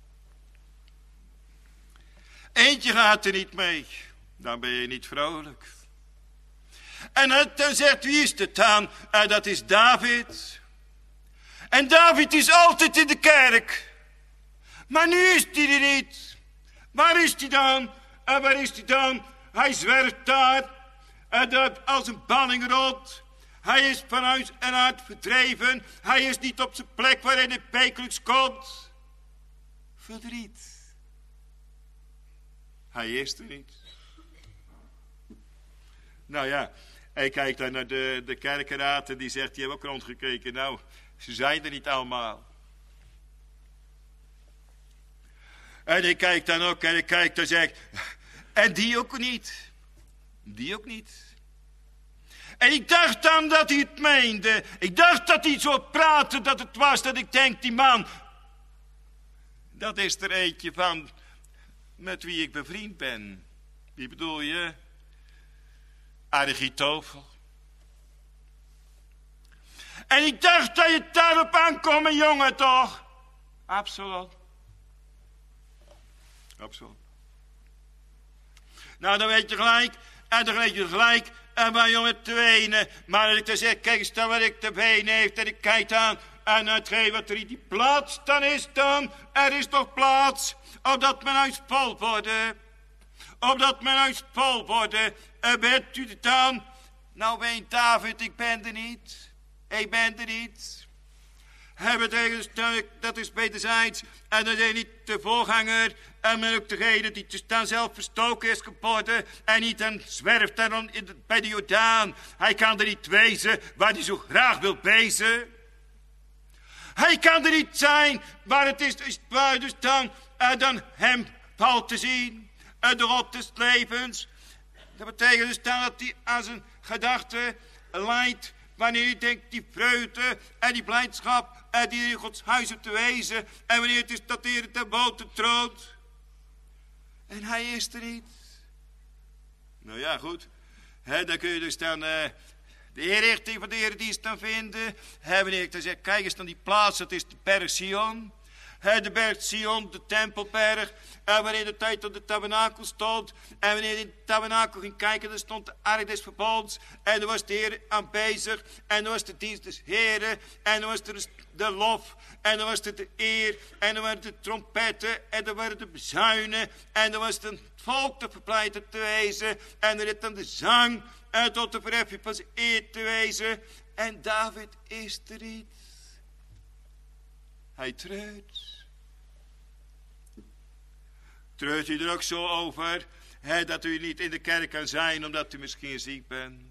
Eentje gaat er niet mee. Dan ben je niet vrolijk. En dan zegt, wie is het dan? Dat is David. En David is altijd in de kerk. Maar nu is hij er niet. Waar is hij dan? En waar is hij dan? Hij zwerft daar. als een banning rot. Hij is van huis en uit verdreven. Hij is niet op zijn plek waar hij de wekelijks komt. Verdriet. Hij is er niet. Nou ja, hij kijkt dan naar de kerkenraad en die zegt, die hebben ook rondgekeken. Nou, ze zijn er niet allemaal. En hij kijkt dan ook en hij kijkt en zegt, en die ook niet. Die ook niet. En ik dacht dan dat hij het meende. Ik dacht dat hij zo praatte dat het was dat ik denk, die man, dat is er eentje van met wie ik bevriend ben. Wie bedoel je? Architofel. En ik dacht dat je daarop aankomt, mijn jongen, toch? Absoluut. Absoluut. Nou, dan weet je gelijk. En dan weet je gelijk. En mijn jongen te wenen. Maar ik dan zeg, kijk eens dan wat ik te wenen heeft. En ik kijk aan. En hetgeen wat er in die plaats dan is dan. Er is toch plaats. Opdat mijn huis vol worden. Opdat mijn huis vol worden. Bent u het dan? Nou, weent David, ik ben er niet. Ik ben er niet. Hebben tegen dat is wederzijds. En dan is niet de voorganger. En men ook degene die dus dan zelf verstoken is geworden. En niet dan zwerft dan bij de Jordaan. Hij kan er niet wezen waar hij zo graag wil wezen. Hij kan er niet zijn waar het is waar dus dan hem valt te zien. De rot des levens. Dat betekent dus dan dat hij aan zijn gedachten leidt. Wanneer je denkt die vreugde en die blijdschap die in Gods huis op te wezen. En wanneer het is dat de Heer te boven troont. En hij is er niet. Nou ja, goed. Dan kun je dus dan de inrichting van de Heer dienst dan vinden. Wanneer ik dan zeg, kijk eens dan die plaats, dat is de berg Sion. De berg Sion, de tempelberg. En wanneer de tijd dat de tabernakel stond. En wanneer je in de tabernakel ging kijken, dan stond de ark des verbonds. En dan was de Heer aanwezig. En dan was de dienst des Heeren. En dan was er de lof. En dan was er de eer. En dan waren de trompetten. En dan waren de bezuinen. En dan was het volk te verpleiten te wezen. En dan werd dan de zang. En tot de verheffing van zijn eer te wezen. En David is er niet. Hij treurt. Treurt u er ook zo over, dat u niet in de kerk kan zijn omdat u misschien ziek bent?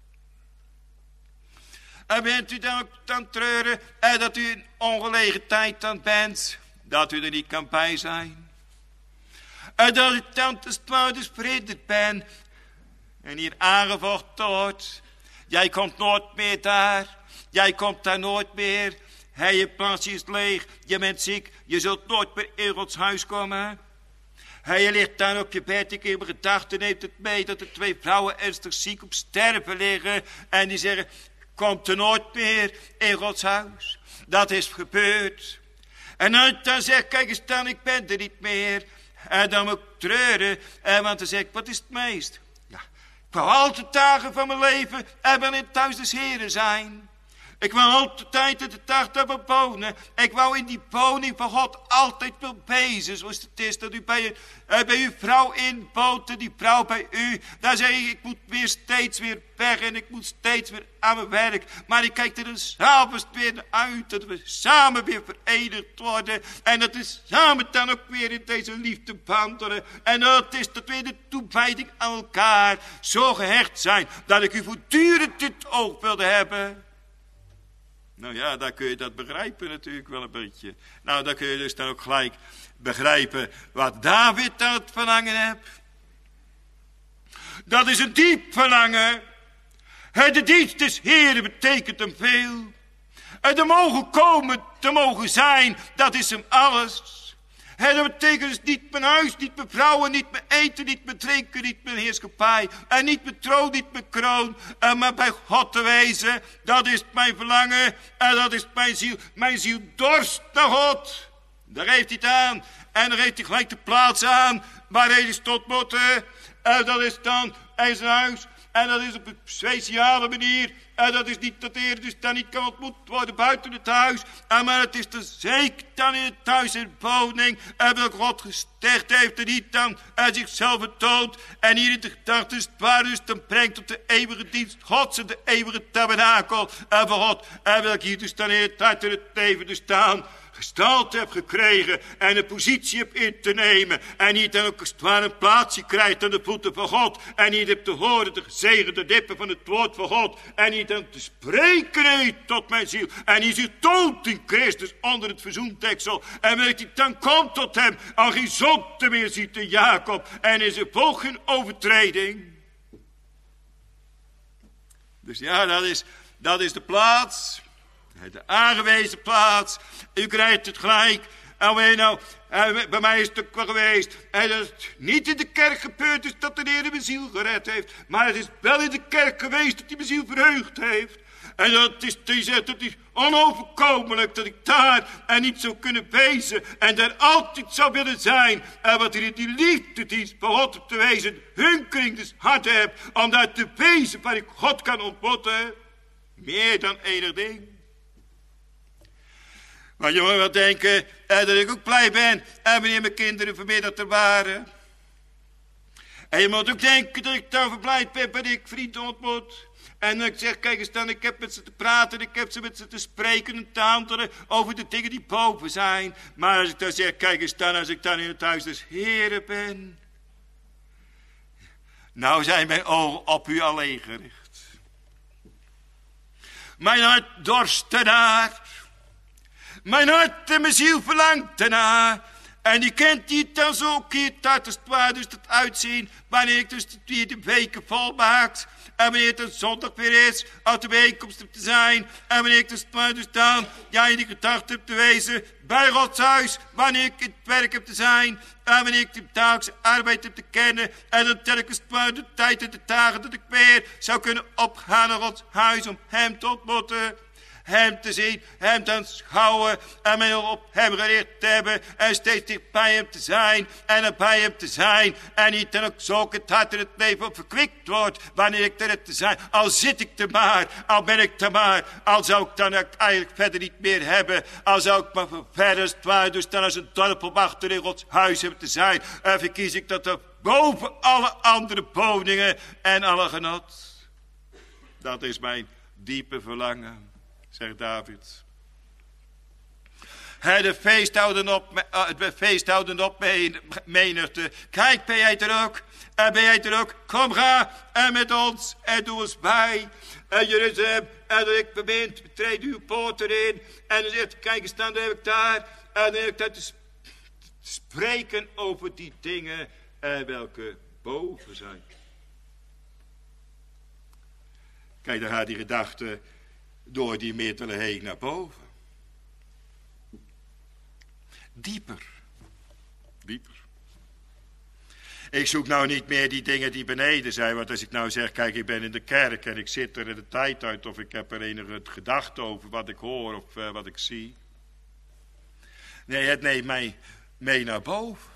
En bent u dan ook dan treuren dat u in ongelegen tijd dan bent, dat u er niet kan bij zijn? En dat u dan te spouders verhinderd bent en hier aangevochten wordt. Jij komt nooit meer daar, jij komt daar nooit meer. Je plaats is leeg, je bent ziek, je zult nooit meer in Gods huis komen. Je ligt daar op je bed, ik in mijn gedachten neemt het mee dat er 2 vrouwen ernstig ziek op sterven liggen. En die zeggen, komt er nooit meer in Gods huis. Dat is gebeurd. En dan zeg ik, kijk eens dan, ik ben er niet meer. En dan moet ik treuren, want dan zeg ik, wat is het meest? Ja, ik wou altijd dagen van mijn leven en wel in het huis des Heren zijn. Ik wou altijd in de dag dat we wonen. Ik wou in die woning van God altijd wel wezen. Zoals het is dat u bij uw vrouw inwoont en die vrouw bij u. Daar zeg ik moet weer steeds weer weg en ik moet steeds weer aan mijn werk. Maar ik kijk er dan s'avonds weer naar uit dat we samen weer verenigd worden. En dat we samen dan ook weer in deze liefde wandelen. En dat is dat we in de toewijding aan elkaar zo gehecht zijn. Dat ik u voortdurend in het oog wilde hebben. Nou ja, daar kun je dat begrijpen natuurlijk wel een beetje. Nou, dan kun je dus dan ook gelijk begrijpen wat David aan het verlangen heeft. Dat is een diep verlangen. De dienst des Heeren betekent hem veel. En er mogen komen, te mogen zijn, dat is hem alles. Dat betekent dus niet mijn huis, niet mijn vrouwen, niet mijn eten, niet mijn drinken, niet mijn heerschappij. En niet mijn troon, niet mijn kroon. Maar bij God te wezen, dat is mijn verlangen. En dat is mijn ziel. Mijn ziel dorst naar God. Daar heeft hij het aan. En daar heeft hij gelijk de plaats aan waar hij stond moeten. En dat is dan in zijn huis. En dat is op een speciale manier. En dat is niet dat de Heer dus dan niet kan ontmoet worden buiten het huis. Maar het is dan zeker dan in het huis in woning. En dat God gesticht heeft en niet dan zichzelf vertoont. En hier in de gedachten is het waar dus dan brengt op de eeuwige dienst Gods en de eeuwige tabernakel. En van God. En wil ik hier dus dan in het hart en het leven dus staan. Gestalte heb gekregen en een positie heb in te nemen. En niet dan ook als het ware een plaatsje krijgt aan de voeten van God. En niet heb te horen de gezegende dippen van het woord van God. En niet dan te spreken tot mijn ziel. En die zich toont in Christus onder het verzoendeksel. En wanneer hij dan komt tot hem, al geen zonde meer ziet in Jacob. En is er volgt geen overtreding. Dus ja, dat is de plaats. De aangewezen plaats. U krijgt het gelijk. En weet nou, bij mij is het ook wel geweest. En dat het niet in de kerk gebeurd is dat de Heer mijn ziel gered heeft. Maar het is wel in de kerk geweest dat hij mijn ziel verheugd heeft. En dat is onoverkomelijk dat ik daar en niet zou kunnen wezen. En daar altijd zou willen zijn. En wat in die liefdedienst van God op te wezen. Hunkering dus hart heb. Om daar te wezen waar ik God kan ontmoeten. Meer dan enig ding. Maar je moet wel denken dat ik ook blij ben wanneer mijn kinderen vanmiddag er waren. En je moet ook denken dat ik dan verblijd ben wanneer ik vrienden ontmoet. En dan zeg, kijk eens dan, ik heb met ze te praten, ik heb ze met ze te spreken en te handelen over de dingen die boven zijn. Maar als ik dan zeg, kijk eens dan, als ik dan in het huis des Heren ben. Nou zijn mijn ogen op u alleen gericht. Mijn hart dorst ernaar. Mijn hart en mijn ziel verlangt ernaar. En die kent die het dan zo keert uit als het ware dus het uitzien. Wanneer ik dus de weken volmaakt. En wanneer het een zondag weer is. Uit de bijeenkomst heb te zijn. En wanneer ik dus dan ja in die gedachte heb te wezen. Bij Gods huis. Wanneer ik in het werk heb te zijn. En wanneer ik de dagelijkse arbeid heb te kennen. En dan telkens de tijd en de dagen dat ik weer zou kunnen opgaan naar Gods huis. Om hem te ontmoeten. Hem te zien, hem te aanschouwen en mij op hem gericht te hebben en steeds dicht bij hem te zijn en bij hem te zijn en niet dan ook zo het hart en het leven op verkwikt wordt wanneer ik er te zijn. Al zit ik er maar, al ben ik er maar, al zou ik dan eigenlijk verder niet meer hebben, al zou ik maar verder als het ware dus dan als een dorpel achter in Gods huis hebben te zijn. En verkies ik dat er boven alle andere woningen en alle genot. Dat is mijn diepe verlangen. Zegt David. De feesthouden op menigte. Kijk, ben jij er ook? Ben jij er ook? Kom, ga met ons en doe ons bij. Jeruzalem, en ik bemin, betreed uw poorten in. En dan zegt, kijk eens, dan heb ik daar. En dan heb ik daar te spreken over die dingen welke boven zijn. Kijk, daar gaat die gedachte door die middelen heen naar boven. Dieper. Dieper. Ik zoek nou niet meer die dingen die beneden zijn. Want als ik nou zeg, kijk, ik ben in de kerk en ik zit er in de tijd uit. Of ik heb er enige gedachte over wat ik hoor of wat ik zie. Nee, het neemt mij mee naar boven.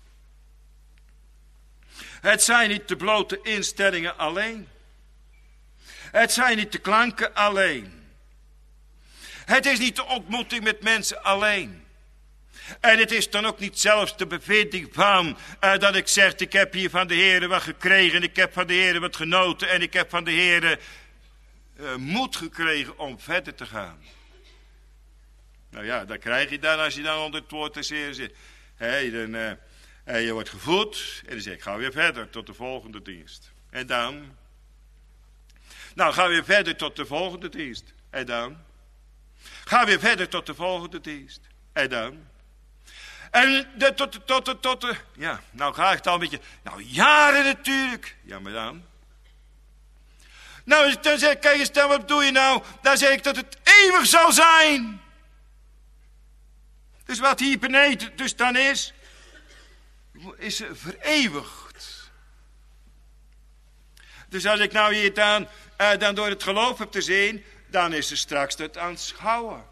Het zijn niet de blote instellingen alleen. Het zijn niet de klanken alleen. Het is niet de ontmoeting met mensen alleen. En het is dan ook niet zelfs de bevinding van dat ik zeg, ik heb hier van de Heere wat gekregen. Ik heb van de Heere wat genoten. En ik heb van de Heere moed gekregen om verder te gaan. Nou ja, dat krijg je dan als je dan onder het woord des Heeren zit. Je wordt gevoed. En dan zeg ik, ga weer verder tot de volgende dienst. En dan? Nou, ga weer verder tot de volgende dienst. En dan? Ga weer verder tot de volgende dienst. En dan? En tot de... Ja, nou ga ik dan een beetje... Nou, jaren natuurlijk. Ja, maar dan? Nou, dan zeg ik, kijk eens, dan, wat doe je nou? Dan zeg ik dat het eeuwig zal zijn. Dus wat hier beneden dus dan is vereeuwigd. Dus als ik nou hier dan door het geloof heb te zien, dan is er straks het aanschouwen.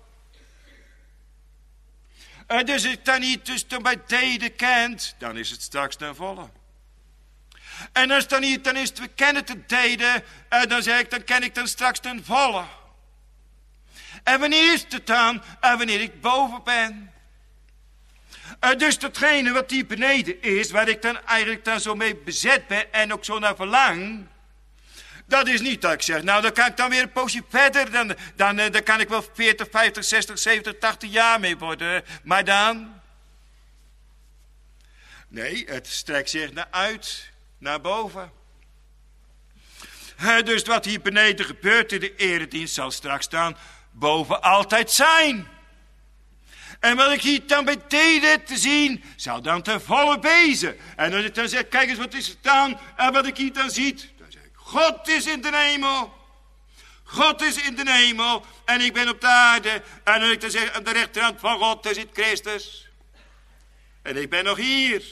Dus ik dan niet dus bij tijden kent, dan is het straks ten volle. En als dan niet, dan is het, we kennen ten tijde. En dan zeg ik, dan ken ik dan straks ten volle. En wanneer is het dan? En wanneer ik boven ben. Dus datgene wat hier beneden is, waar ik dan eigenlijk dan zo mee bezet ben en ook zo naar verlang. Dat is niet dat ik zeg, nou dan kan ik dan weer een poosje verder. Dan kan ik wel 40, 50, 60, 70, 80 jaar mee worden. Maar dan? Nee, het strekt zich naar uit, naar boven. Dus wat hier beneden gebeurt in de eredienst zal straks dan boven altijd zijn. En wat ik hier dan bij deze te zien, zal dan ten volle wezen. En als ik dan zeg, kijk eens wat is het dan, en wat ik hier dan ziet, dan zeg ik, God is in de hemel. God is in de hemel en ik ben op de aarde. En als ik dan zeg, aan de rechterhand van God, daar zit Christus. En ik ben nog hier.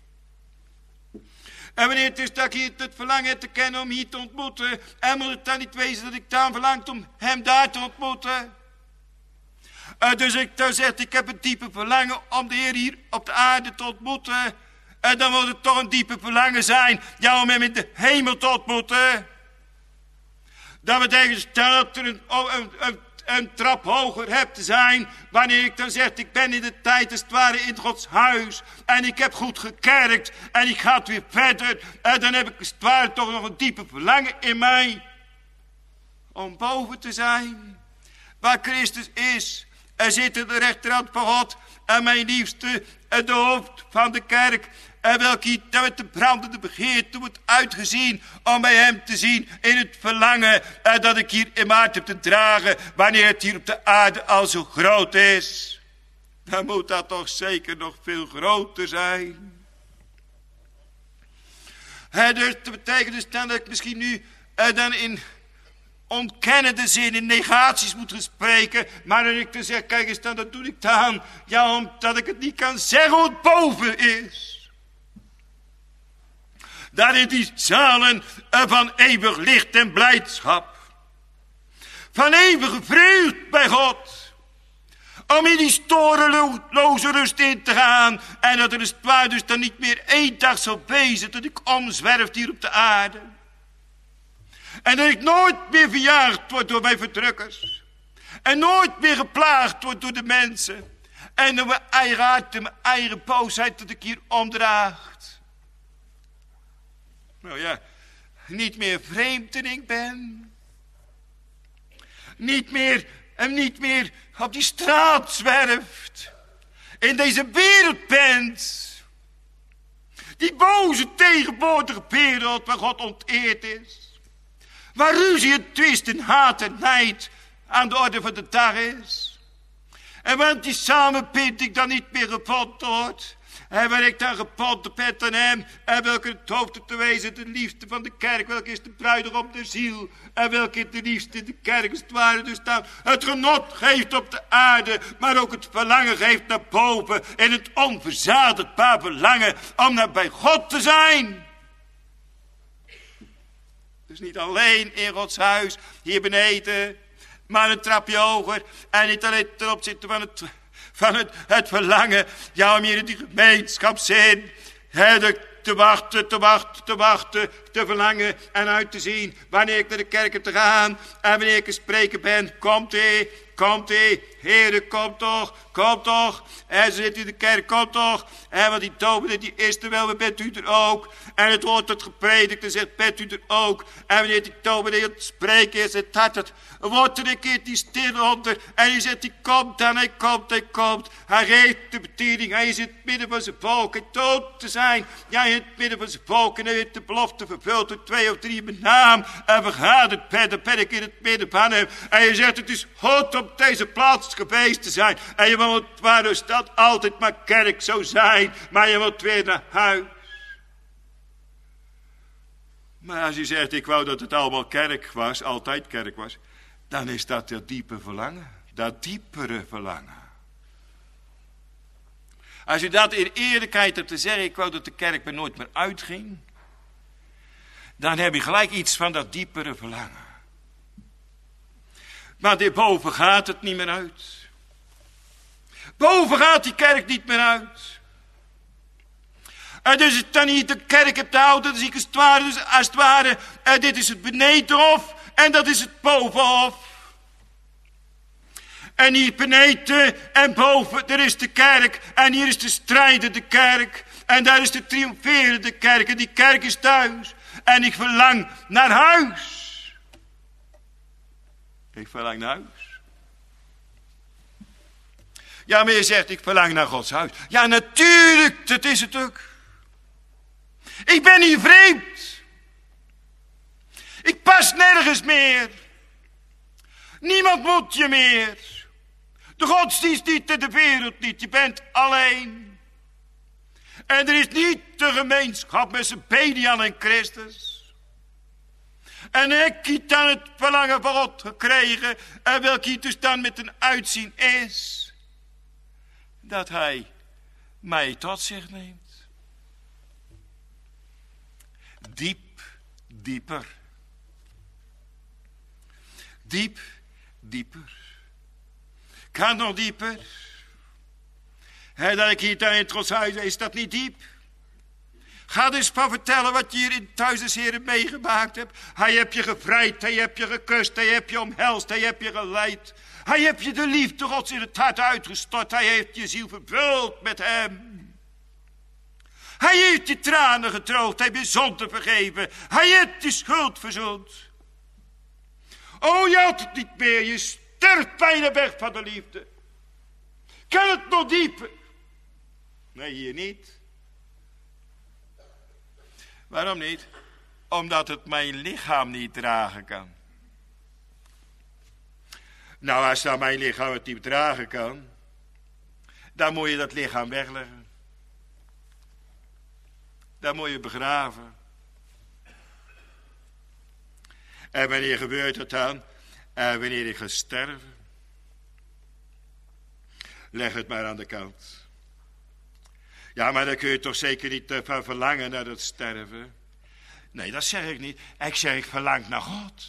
En wanneer het is dat ik hier het verlangen heb te kennen om hier te ontmoeten, en moet het dan niet wezen dat ik dan verlangt om hem daar te ontmoeten? Dus ik dan zeg, ik heb een diepe verlangen om de Heer hier op de aarde te ontmoeten. En dan moet het toch een diepe verlangen zijn, ja, om hem in de hemel te ontmoeten. Dat betekent dat er een trap hoger heb te zijn, wanneer ik dan zeg, ik ben in de tijd als het ware in Gods huis. En ik heb goed gekerkt en ik ga het weer verder. En dan heb ik als het ware toch nog een diepe verlangen in mij. Om boven te zijn, waar Christus is. Er zit aan de rechterhand van God en mijn liefste, de hoofd van de kerk. En welke met de brandende begeerte wordt uitgezien om bij hem te zien in het verlangen dat ik hier in maart heb te dragen, wanneer het hier op de aarde al zo groot is. Dan moet dat toch zeker nog veel groter zijn. Dus dat betekent dus dan dat ik misschien nu dan in ontkennende zin, in negaties moet gaan spreken. Maar dan ik dan zeg, kijk eens dan, dat doe ik dan. Ja, omdat ik het niet kan zeggen hoe het boven is. Daar in die zalen van eeuwig licht en blijdschap. Van eeuwige vreugde bij God. Om in die storeloze rust in te gaan. En dat er dus waar dus dan niet meer één dag zal wezen dat ik omzwerf hier op de aarde. En dat ik nooit meer verjaagd word door mijn verdrukkers. En nooit meer geplaagd word door de mensen. En door mijn eigen hart en mijn eigen boosheid dat ik hier omdraagt. Nou ja, niet meer vreemdeling ben. Niet meer op die straat zwerft. In deze wereld bent. Die boze tegenwoordige wereld waar God onteerd is. Waar ruzie en twist en haat en nijd aan de orde van de dag is. En want die samenbinding dan niet meer gevonden wordt. En waar ik dan gebonden ben aan hem. En welke het hoofd te wezen, de liefde van de kerk. Welke is de bruidegom der ziel. En welke is de liefde in de kerk. Als het ware dus dan het genot geeft op de aarde. Maar ook het verlangen geeft naar boven. En het onverzadigbaar verlangen om naar bij God te zijn. Dus niet alleen in Gods huis, hier beneden. Maar een trapje hoger. En niet alleen ten opzichte van het verlangen. Ja, om hier in die gemeenschapszin. Te wachten, te verlangen en uit te zien. Wanneer ik naar de kerk heb te gaan. En wanneer ik een spreker ben. Komt ie. Heere, kom toch. En ze zit in de kerk, kom toch. En want die dominee die is er wel, maar bent u er ook. En het woord wordt gepredikt en zegt, bent u er ook. En wanneer die dominee aan het spreken is, het hart, het wordt er een keer die stil onder. En hij zegt, hij komt en hij komt. Hij geeft de bediening, hij is in het midden van zijn volk. Hij toont te zijn, ja, in het midden van zijn volk. En hij heeft de belofte vervuld door 2 of 3 in mijn naam. En we gaan het ben, dan ben ik in het midden van hem. En je zegt, het is goed op deze plaats geweest te zijn. En je moet waar dus dat altijd maar kerk zou zijn. Maar je moet weer naar huis. Maar als je zegt, ik wou dat het allemaal kerk was, altijd kerk was. Dan is dat dat diepe verlangen. Dat diepere verlangen. Als je dat in eerlijkheid hebt te zeggen, ik wou dat de kerk er nooit meer uitging. Dan heb je gelijk iets van dat diepere verlangen. Maar hierboven gaat het niet meer uit. Boven gaat die kerk niet meer uit. Dus het dan niet de kerk op de houten, dus als het ware, dit is het benedenhof en dat is het bovenhof. En hier beneden en boven, er is de kerk. En hier is de strijdende kerk. En daar is de triomferende kerk. En die kerk is thuis. En ik verlang naar huis. Ik verlang naar huis. Ja, maar je zegt, ik verlang naar Gods huis. Ja, natuurlijk, dat is het ook. Ik ben hier vreemd. Ik pas nergens meer. Niemand moet je meer. De godsdienst niet en de wereld niet. Je bent alleen. En er is niet de gemeenschap met zijn Benian en Christus. En ik heb dan het verlangen van God gekregen. En welke dus dan met een uitzien is. Dat hij mij tot zich neemt. Diep, dieper. Diep, dieper. Ga nog dieper. Dat ik hier dan in Trotshuis, is dat niet diep? Ga dus van vertellen wat je hier in Thuis des Heren meegemaakt hebt. Hij heb je gevrijd, hij heb je gekust, hij heb je omhelst, hij heb je geleid. Hij heb je de liefde Gods in het hart uitgestort, hij heeft je ziel vervuld met hem. Hij heeft je tranen gedroogd, hij heeft je zonde vergeven, hij heeft je schuld verzoend. Oh, je had het niet meer, je sterft bijna weg van de liefde. Kan het nog dieper? Nee, hier niet. Waarom niet? Omdat het mijn lichaam niet dragen kan. Nou, als dan mijn lichaam het niet dragen kan, dan moet je dat lichaam wegleggen. Dan moet je begraven. En wanneer gebeurt het dan? Wanneer ik ga sterven. Leg het maar aan de kant. Ja, maar dan kun je toch zeker niet van verlangen naar het sterven. Nee, dat zeg ik niet. Ik zeg, ik verlang naar God.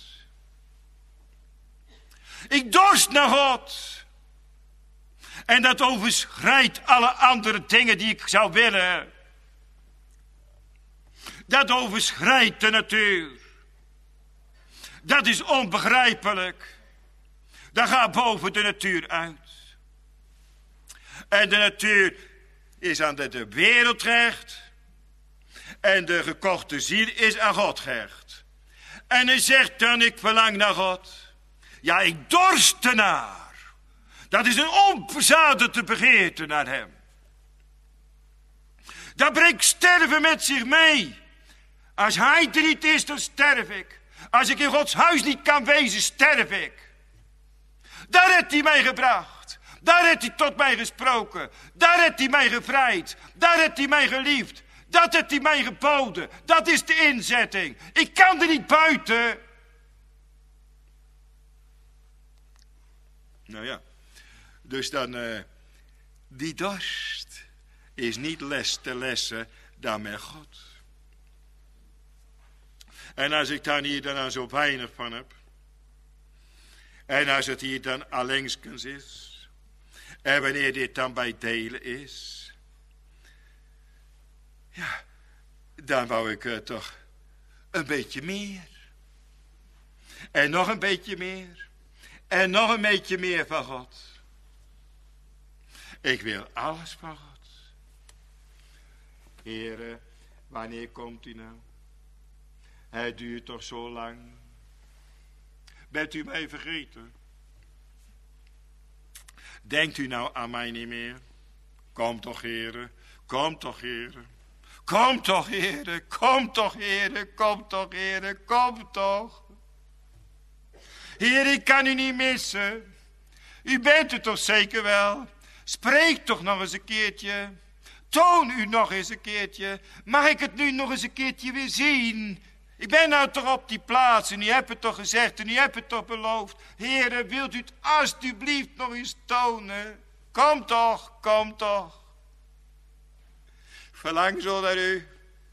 Ik dorst naar God. En dat overschrijdt alle andere dingen die ik zou willen. Dat overschrijdt de natuur. Dat is onbegrijpelijk. Dat gaat boven de natuur uit. En de natuur is aan de wereld gehecht. En de gekochte ziel is aan God gehecht. En hij zegt dan, ik verlang naar God. Ja, ik dorst ernaar. Dat is een onverzadigde begeerte naar hem. Dat brengt sterven met zich mee. Als hij er niet is, dan sterf ik. Als ik in Gods huis niet kan wezen, sterf ik. Daar heeft hij mij gebracht. Daar heeft hij tot mij gesproken. Daar heeft hij mij gevrijd. Daar heeft hij mij geliefd. Dat heeft hij mij geboden. Dat is de inzetting. Ik kan er niet buiten. Nou ja, dus dan, die dorst is niet les te lessen dan met God. En als ik dan hier dan zo weinig van heb. En als het hier dan allengskens is. En wanneer dit dan bij delen is. Ja, dan wou ik toch een beetje meer. En nog een beetje meer. En nog een beetje meer van God. Ik wil alles van God. Heere, wanneer komt u nou? Het duurt toch zo lang. Bent u mij vergeten? Denkt u nou aan mij niet meer? Kom toch, Heere. Kom toch, Heere. Kom toch, Heere. Kom toch, Heere. Kom toch, Heere. Kom toch. Heer, ik kan u niet missen. U bent er toch zeker wel. Spreek toch nog eens een keertje. Toon u nog eens een keertje. Mag ik het nu nog eens een keertje weer zien? Ik ben nou toch op die plaats en u hebt het toch gezegd en u hebt het toch beloofd. Heere, wilt u het alstublieft nog eens tonen? Kom toch, kom toch. Verlang zo naar u.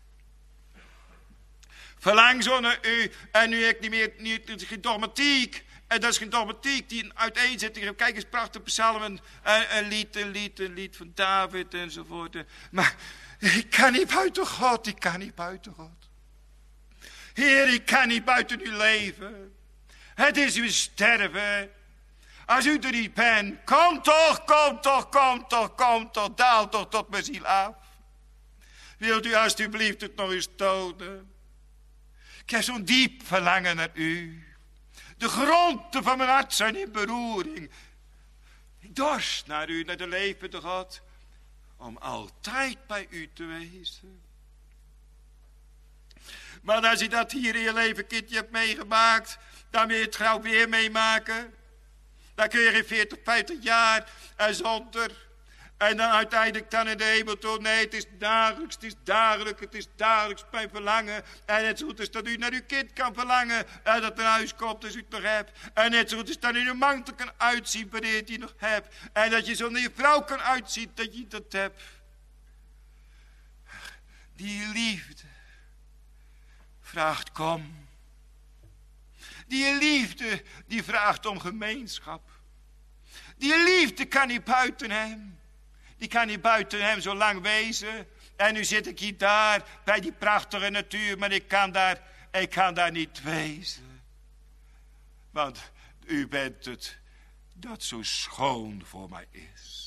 Verlang zo naar u. En nu heb ik niet meer, niet geen dogmatiek. En dat is geen dogmatiek die een uiteenzetting. Kijk eens, prachtige psalmen. Een lied van David enzovoort. Maar Ik kan niet buiten God, ik kan niet buiten God. Heer, ik kan niet buiten uw leven. Het is uw sterven. Als u er niet bent, kom toch, kom toch, kom toch, kom toch, daal toch tot mijn ziel af. Wilt u alstublieft het nog eens tonen? Ik heb zo'n diep verlangen naar u. De gronden van mijn hart zijn in beroering. Ik dorst naar u, naar de levende God, om altijd bij u te wezen. Maar als je dat hier in je leven, kindje, hebt meegemaakt, dan wil je het gauw weer meemaken. Dan kun je geen 40, 50 jaar en zonder. En dan uiteindelijk dan in de hemel toe. Nee, het is dagelijks, het is dagelijks, het is dagelijks mijn verlangen. En net zo goed is dat u naar uw kind kan verlangen. En dat naar huis komt als u het nog hebt. En net zo goed is dat u een mantel kan uitzien wanneer je die nog hebt. En dat je zo naar je vrouw kan uitzien dat je dat hebt. Die liefde vraagt kom. Die liefde die vraagt om gemeenschap. Die liefde kan niet buiten hem. Die kan niet buiten hem zo lang wezen. En nu zit ik hier daar bij die prachtige natuur. Maar ik kan daar niet wezen. Want u bent het dat zo schoon voor mij is.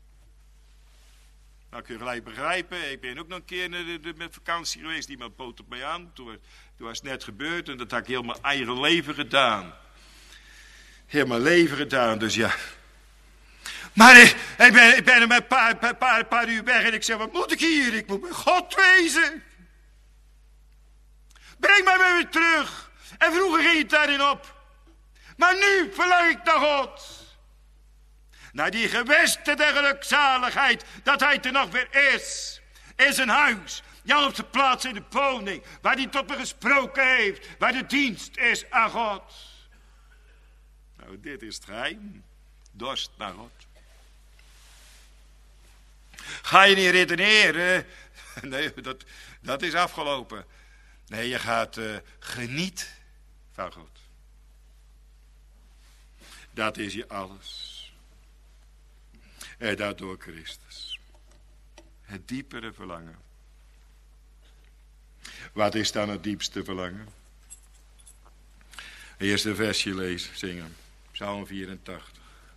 Nou kun je gelijk begrijpen. Ik ben ook nog een keer met vakantie geweest. Iemand bood op mij aan. Toen was het net gebeurd. En dat had ik heel mijn eigen leven gedaan. Heel mijn leven gedaan. Dus ja. Maar ik ben er met een paar uur weg en ik zeg, wat moet ik hier? Ik moet bij God wezen. Breng mij weer terug. En vroeger ging het daarin op. Maar nu verlang ik naar God. Naar die gewesten der gelukzaligheid, dat hij er nog weer is. In zijn huis, ja op zijn plaats in de woning, waar hij tot me gesproken heeft. Waar de dienst is aan God. Nou, dit is het geheim. Dorst naar God. Ga je niet redeneren? Nee, dat is afgelopen. Nee, je gaat genieten van God. Dat is je alles. En dat door Christus. Het diepere verlangen. Wat is dan het diepste verlangen? Eerst een versje lezen, zingen. Psalm 84.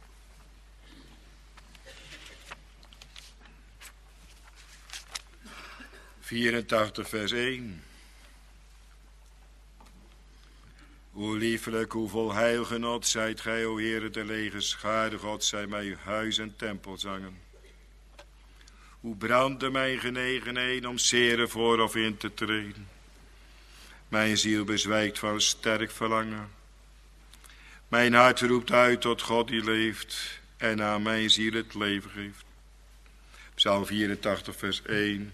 vers 1. Hoe liefelijk, hoe vol heilgenot zijt gij, o Heere der legerschade, God zij mij uw huis en tempel zangen. Hoe brandde mijn genegenheid om zeer voor of in te treden. Mijn ziel bezwijkt van sterk verlangen. Mijn hart roept uit tot God die leeft en aan mijn ziel het leven geeft. Psalm 84 vers 1.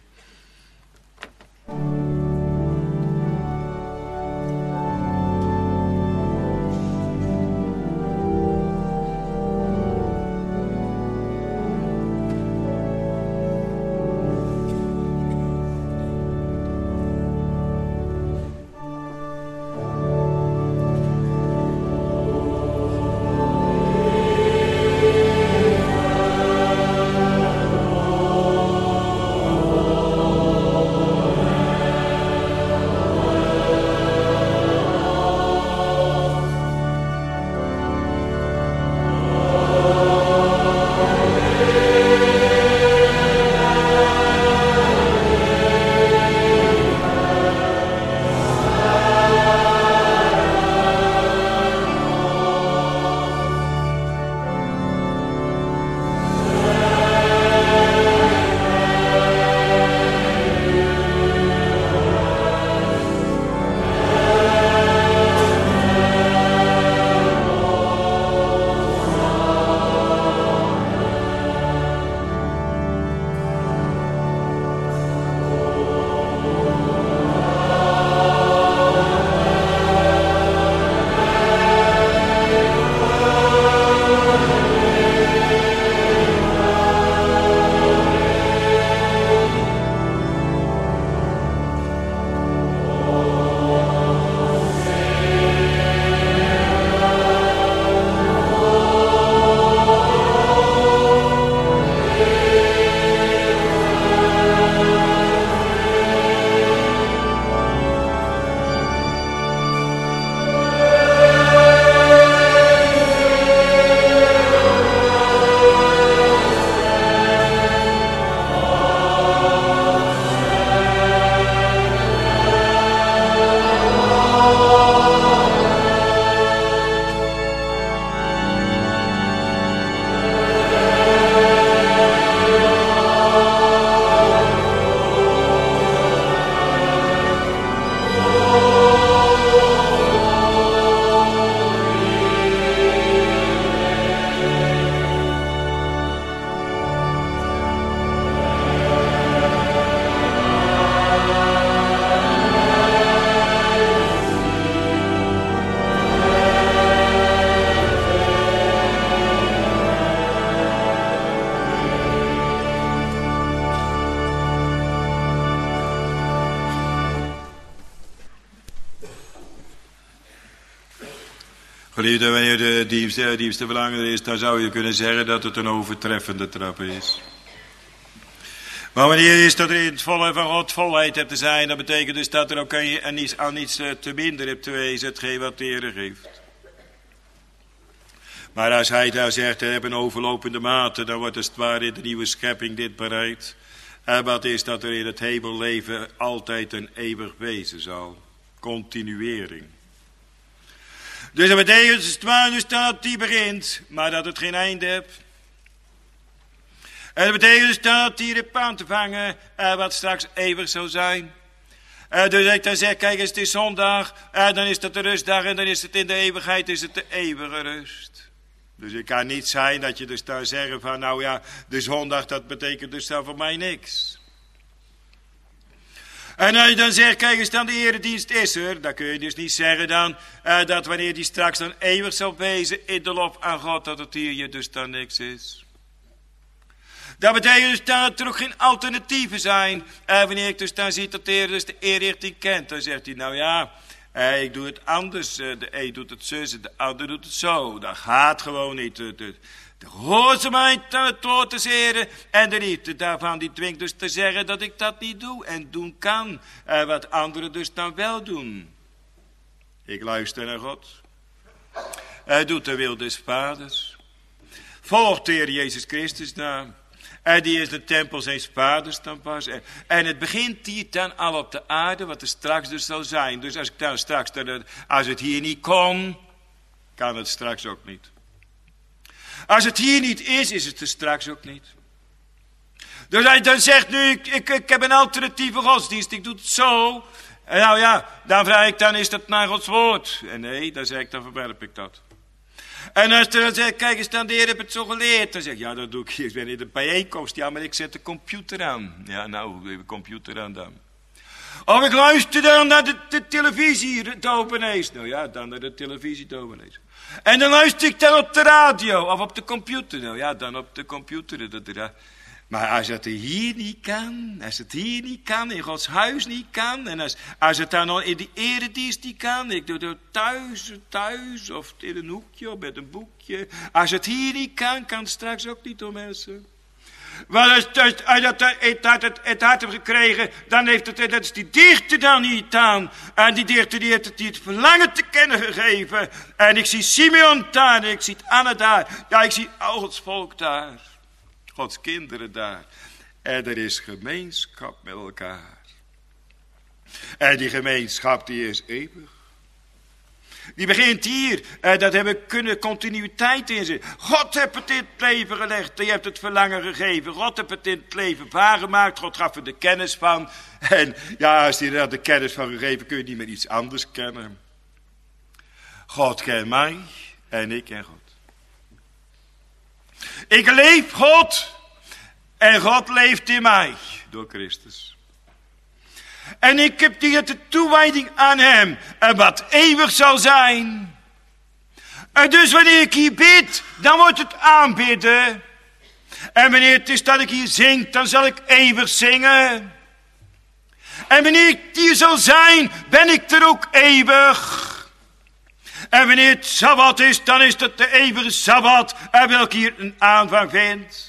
Geliefde, wanneer de diepste verlangen is, dan zou je kunnen zeggen dat het een overtreffende trap is. Maar wanneer is dat er in het volle van God volheid hebt te zijn, dat betekent dus dat er ook aan niets te minder hebt te wezen, hetgeen wat de Heer geeft. Maar als hij daar zegt, hij heeft een overlopende mate, dan wordt als het ware in de nieuwe schepping dit bereikt. En wat is dat er in het hemelleven altijd een eeuwig wezen zal. Continuering. Dus dat betekent als het ware dus dat die begint, maar dat het geen einde heeft. En dat betekent dus dat die rip aan te vangen, wat straks eeuwig zou zijn. Dus ik dan zeg, kijk eens, het is zondag, dan is dat de rustdag en dan is het in de eeuwigheid, is het de eeuwige rust. Dus het kan niet zijn dat je dus daar zeggen van, nou ja, de zondag, dat betekent dus dan voor mij niks. En als je dan zegt, kijk eens, dan de eredienst is er, dan kun je dus niet zeggen dan, dat wanneer die straks dan eeuwig zal wezen in de lof aan God, dat het hier je dus dan niks is. Dat betekent dus dat er ook geen alternatieven zijn. Wanneer ik dus dan zie dat de Heer dus de eerrichting kent, dan zegt hij, nou ja, ik doe het anders. De een doet het zus, de ander doet het zo. Dat gaat gewoon niet. De gehoorzaamheid aan het woord des Heren en de liefde daarvan, die dwingt dus te zeggen dat ik dat niet doe en doen kan. Wat anderen dus dan wel doen. Ik luister naar God. Hij doet de wil des Vaders. Volgt de Heer Jezus Christus na. En die is de tempel zijn vaders dan pas. En het begint hier dan al op de aarde, wat er straks dus zal zijn. Dus als ik dan straks, als het hier niet kon, kan het straks ook niet. Als het hier niet is, is het er straks ook niet. Dus hij dan zegt nu, ik heb een alternatieve godsdienst, ik doe het zo. En nou ja, dan vraag ik dan, is dat naar Gods woord? En nee, dan zeg ik, dan verwerp ik dat. En als je dan zegt, kijk eens, dan de Heer heeft het zo geleerd. Dan zeg ik, ja, dat doe ik ben in de bijeenkomst. Ja, maar ik zet de computer aan. Ja, nou, de computer aan dan. Of ik luister dan naar de televisie, dominees. Nou ja, dan naar de televisie, dominees. En dan luister ik dan op de radio of op de computer. Nou ja, dan op de computer. Maar als het hier niet kan, in Gods huis niet kan, en als het dan nog in die eredienst niet kan, ik doe het thuis, of in een hoekje, of met een boekje. Als het hier niet kan, kan het straks ook niet door mensen. Want als het hart heeft gekregen, dan heeft het, dat is die dichter dan niet aan. En die dichter die heeft het verlangen te kennen gegeven. En ik zie Simeon daar, en ik zie Anna daar. Ja, ik zie al Gods volk daar. Gods kinderen daar. En er is gemeenschap met elkaar. En die gemeenschap die is eeuwig. Die begint hier. Dat hebben kunnen continuïteit in zijn. God heeft het in het leven gelegd. Je hebt het verlangen gegeven. God heeft het in het leven waargemaakt. God gaf er de kennis van. En ja, als hij er de kennis van gegeven, kun je niet meer iets anders kennen. God kent mij en ik ken God. Ik leef God en God leeft in mij door Christus. En ik heb de toewijding aan hem en wat eeuwig zal zijn. En dus wanneer ik hier bid, dan wordt het aanbidden. En wanneer het is dat ik hier zing, dan zal ik eeuwig zingen. En wanneer ik hier zal zijn, ben ik er ook eeuwig. En wanneer het Sabbat is, dan is het de eeuwige Sabbat, en welke hier een aanvang vindt.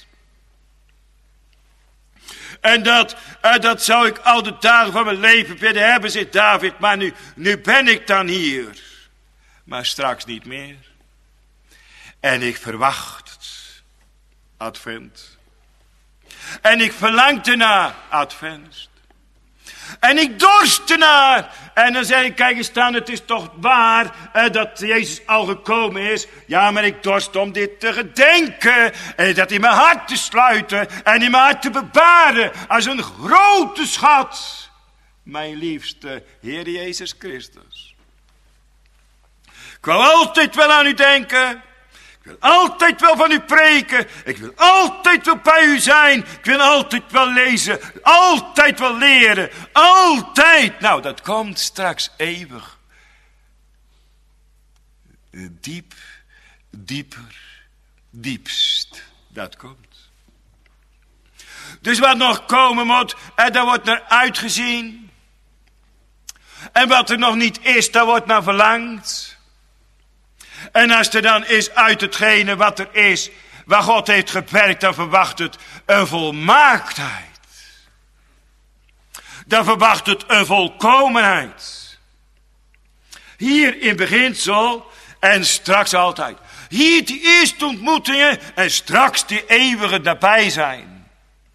En dat zou ik al de dagen van mijn leven willen hebben, zegt David. Maar nu ben ik dan hier. Maar straks niet meer. En ik verwacht het. Advent. En ik verlang ernaar. Advent. En ik dorst ernaar. En dan zeg ik, kijk eens dan, het is toch waar dat Jezus al gekomen is. Ja, maar ik dorst om dit te gedenken. En dat in mijn hart te sluiten. En in mijn hart te bewaren. Als een grote schat. Mijn liefste Heer Jezus Christus. Ik wil altijd wel aan u denken. Ik wil altijd wel van u preken. Ik wil altijd wel bij u zijn. Ik wil altijd wel lezen. Altijd wel leren. Altijd. Nou, dat komt straks eeuwig. Diep, dieper, diepst. Dat komt. Dus wat nog komen moet, daar wordt naar uitgezien. En wat er nog niet is, daar wordt naar verlangd. En als er dan is uit hetgene wat er is, waar God heeft gewerkt, dan verwacht het een volmaaktheid. Dan verwacht het een volkomenheid. Hier in beginsel en straks altijd. Hier die eerste ontmoetingen en straks die eeuwige nabij zijn.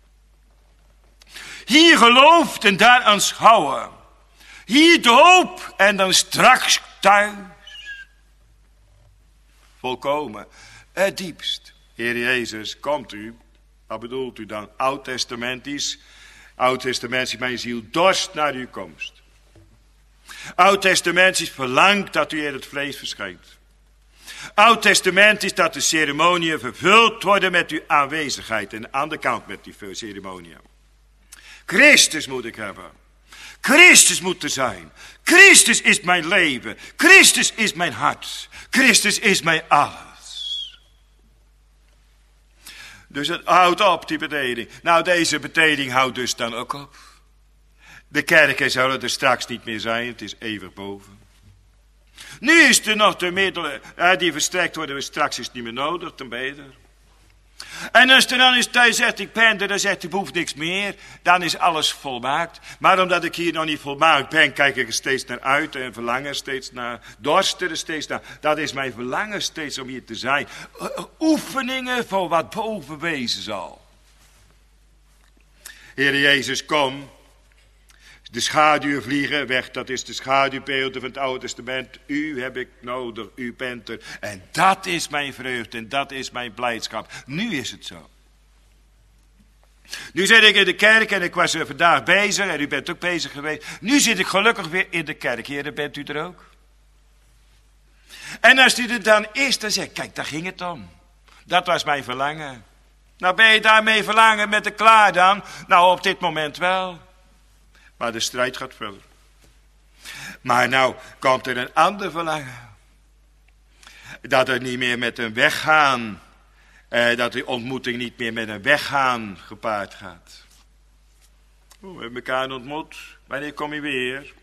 Hier geloof en daar aanschouwen. Hier de hoop en dan straks thuis. Volkomen, het diepst. Heer Jezus, komt u. Wat bedoelt u dan? Oud-testamentisch, mijn ziel dorst naar uw komst. Oud-testamentisch verlangt dat u in het vlees verschijnt. Oud-testamentisch dat de ceremoniën vervuld worden met uw aanwezigheid. En aan de kant met die ceremoniën. Christus moet ik hebben. Christus moet er zijn. Christus is mijn leven. Christus is mijn hart. Christus is mijn alles. Dus het houdt op, die bediening. Nou, deze bediening houdt dus dan ook op. De kerken zullen er straks niet meer zijn. Het is eeuwig boven. Nu is er nog de middelen die verstrekt worden. Straks is het niet meer nodig, ten beter. En als er dan is thuis zegt, ik ben er, dan zegt, ik behoef niks meer. Dan is alles volmaakt. Maar omdat ik hier nog niet volmaakt ben, kijk ik er steeds naar uit en verlang er steeds naar. Dorst er steeds naar. Dat is mijn verlangen steeds om hier te zijn. Oefeningen voor wat boven wezen zal. Heer Jezus, kom. De schaduwen vliegen weg, dat is de schaduwbeelden van het Oude Testament. U heb ik nodig, u bent er. En dat is mijn vreugde en dat is mijn blijdschap. Nu is het zo. Nu zit ik in de kerk en ik was er vandaag bezig en u bent ook bezig geweest. Nu zit ik gelukkig weer in de kerk. Heer, bent u er ook? En als u er dan is, dan zeg ik, kijk, daar ging het om. Dat was mijn verlangen. Nou, ben je daarmee verlangen met de klaar dan? Nou, op dit moment wel. Maar de strijd gaat verder. Maar nou komt er een ander verlangen. Dat er niet meer met een weggaan. Dat de ontmoeting niet meer met een weggaan gepaard gaat. We hebben elkaar ontmoet. Wanneer kom je weer?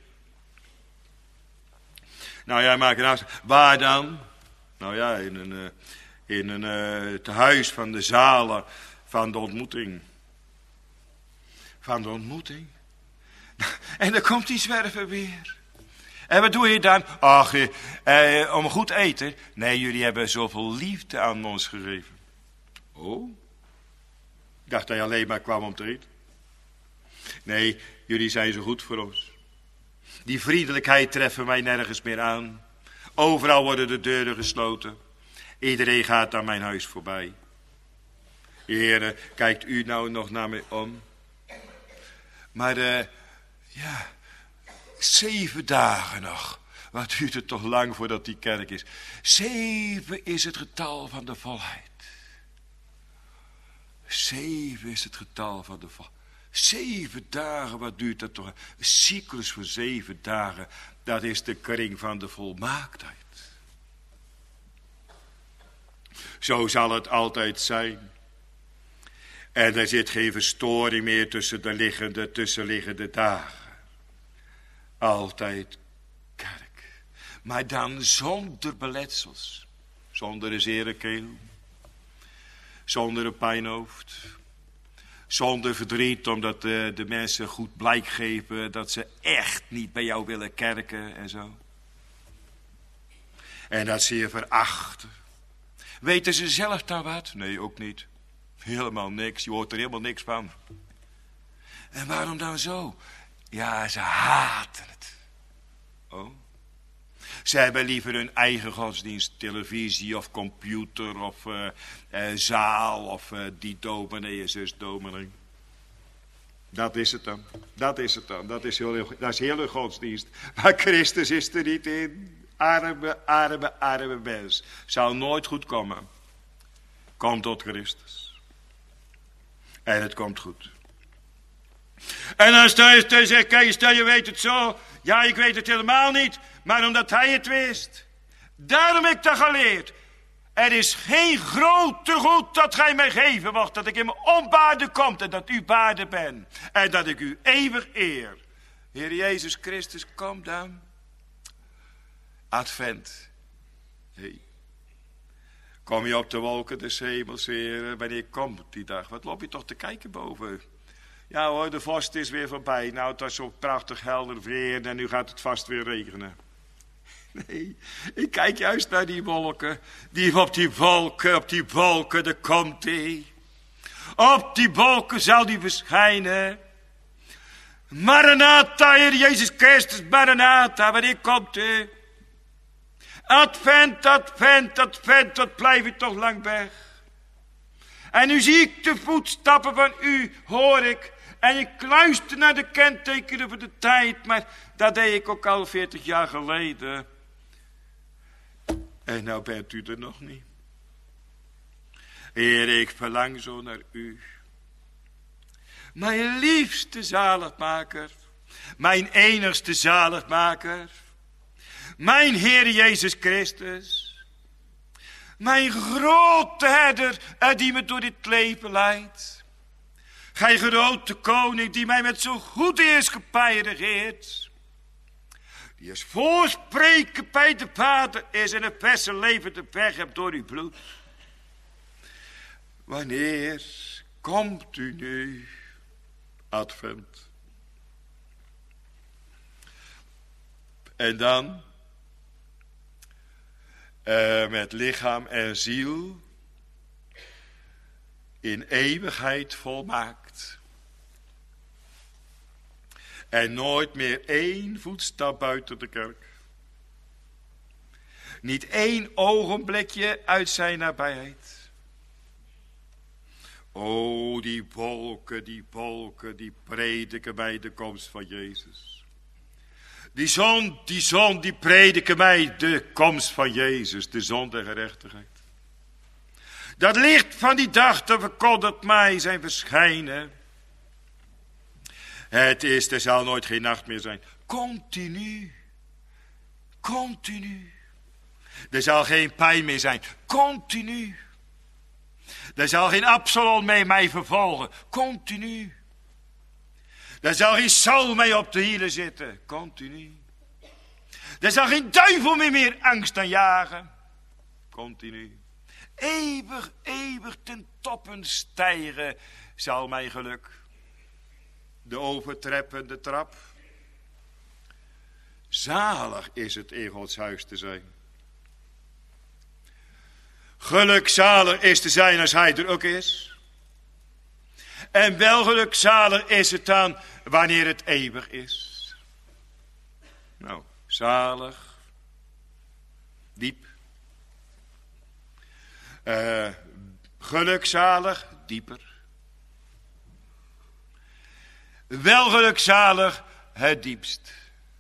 Nou ja, maak een afspraak. Waar dan? Nou ja, in een tehuis van de zalen van de ontmoeting. Van de ontmoeting? En dan komt die zwerver weer. En wat doe je dan? Ach, om goed eten. Nee, jullie hebben zoveel liefde aan ons gegeven. Oh? Ik dacht dat je alleen maar kwam om te eten. Nee, jullie zijn zo goed voor ons. Die vriendelijkheid treffen mij nergens meer aan. Overal worden de deuren gesloten. Iedereen gaat aan mijn huis voorbij. Heere, kijkt u nou nog naar mij om? Maar ja, 7 dagen nog. Wat duurt het toch lang voordat die kerk is? 7 is het getal van de volheid. 7 is het getal van de volheid. 7 dagen, wat duurt dat toch? Een cyclus voor 7 dagen, dat is de kring van de volmaaktheid. Zo zal het altijd zijn. En er zit geen verstoring meer tussen de tussenliggende dagen. Altijd kerk. Maar dan zonder beletsels. Zonder een zere keel. Zonder een pijnhoofd. Zonder verdriet omdat de mensen goed blijk geven dat ze echt niet bij jou willen kerken en zo. En dat ze je verachten. Weten ze zelf daar wat? Nee, ook niet. Helemaal niks, je hoort er helemaal niks van. En waarom dan zo? Ja, ze haten het. Oh? Ze hebben liever hun eigen godsdienst, televisie of computer of zaal of die dominee en zus dominee. Dat is het dan. Dat is het dan. Dat is heel hun godsdienst. Maar Christus is er niet in. Arme mens. Zou nooit goed komen. Kom tot Christus. En het komt goed. En dan zegt Kees, stel je weet het zo. Ja, ik weet het helemaal niet. Maar omdat hij het wist. Daarom heb ik dat geleerd. Er is geen grote goed dat gij mij geven mocht. Dat ik in mijn onbaarde kom en dat u baarde ben. En dat ik u eeuwig eer. Heer Jezus Christus, kom dan. Advent. Hey. Kom je op de wolken des hemels, Heer? Wanneer komt die dag? Wat loop je toch te kijken boven? Ja hoor, de vorst is weer voorbij. Nou, het was zo prachtig helder weer en nu gaat het vast weer regenen. Nee, ik kijk juist naar die wolken. Op die wolken, daar komt hij. Op die wolken zal hij verschijnen. Maranatha, Heer Jezus Christus, Maranatha, wanneer komt hij? Advent, advent, advent, wat blijf ik toch lang weg. En nu zie ik de voetstappen van u, hoor ik. En ik luister naar de kentekenen van de tijd, maar dat deed ik ook al 40 jaar geleden. En nou bent u er nog niet. Heer, ik verlang zo naar u. Mijn liefste zaligmaker, mijn enigste zaligmaker, mijn Heer Jezus Christus, mijn grote herder die me door dit leven leidt. Gij grote koning die mij met zo goede heerschappij regeert, die als voorspreker bij de Vader is en het beste leven te weg hebt door uw bloed. Wanneer komt u nu, Advent? En dan, met lichaam en ziel, in eeuwigheid volmaakt. En nooit meer 1 voetstap buiten de kerk. Niet 1 ogenblikje uit zijn nabijheid. O, die wolken, die prediken mij de komst van Jezus. Die zon, die prediken mij de komst van Jezus, de zon der gerechtigheid. Dat licht van die dag, dat verkondigt mij zijn verschijnen. Er zal nooit geen nacht meer zijn. Continu. Continu. Er zal geen pijn meer zijn. Continu. Er zal geen Absalom mee mij vervolgen. Continu. Er zal geen Saul mee op de hielen zitten. Continu. Er zal geen duivel meer angst aan jagen. Continu. Eeuwig, eeuwig ten toppen stijgen zal mijn geluk. De overtreppende trap. Zalig is het in Gods huis te zijn. Gelukzalig is te zijn als hij er ook is. En wel gelukzalig is het dan wanneer het eeuwig is. Nou, zalig. Diep. Gelukzalig, dieper. Wel gelukzalig, het diepst.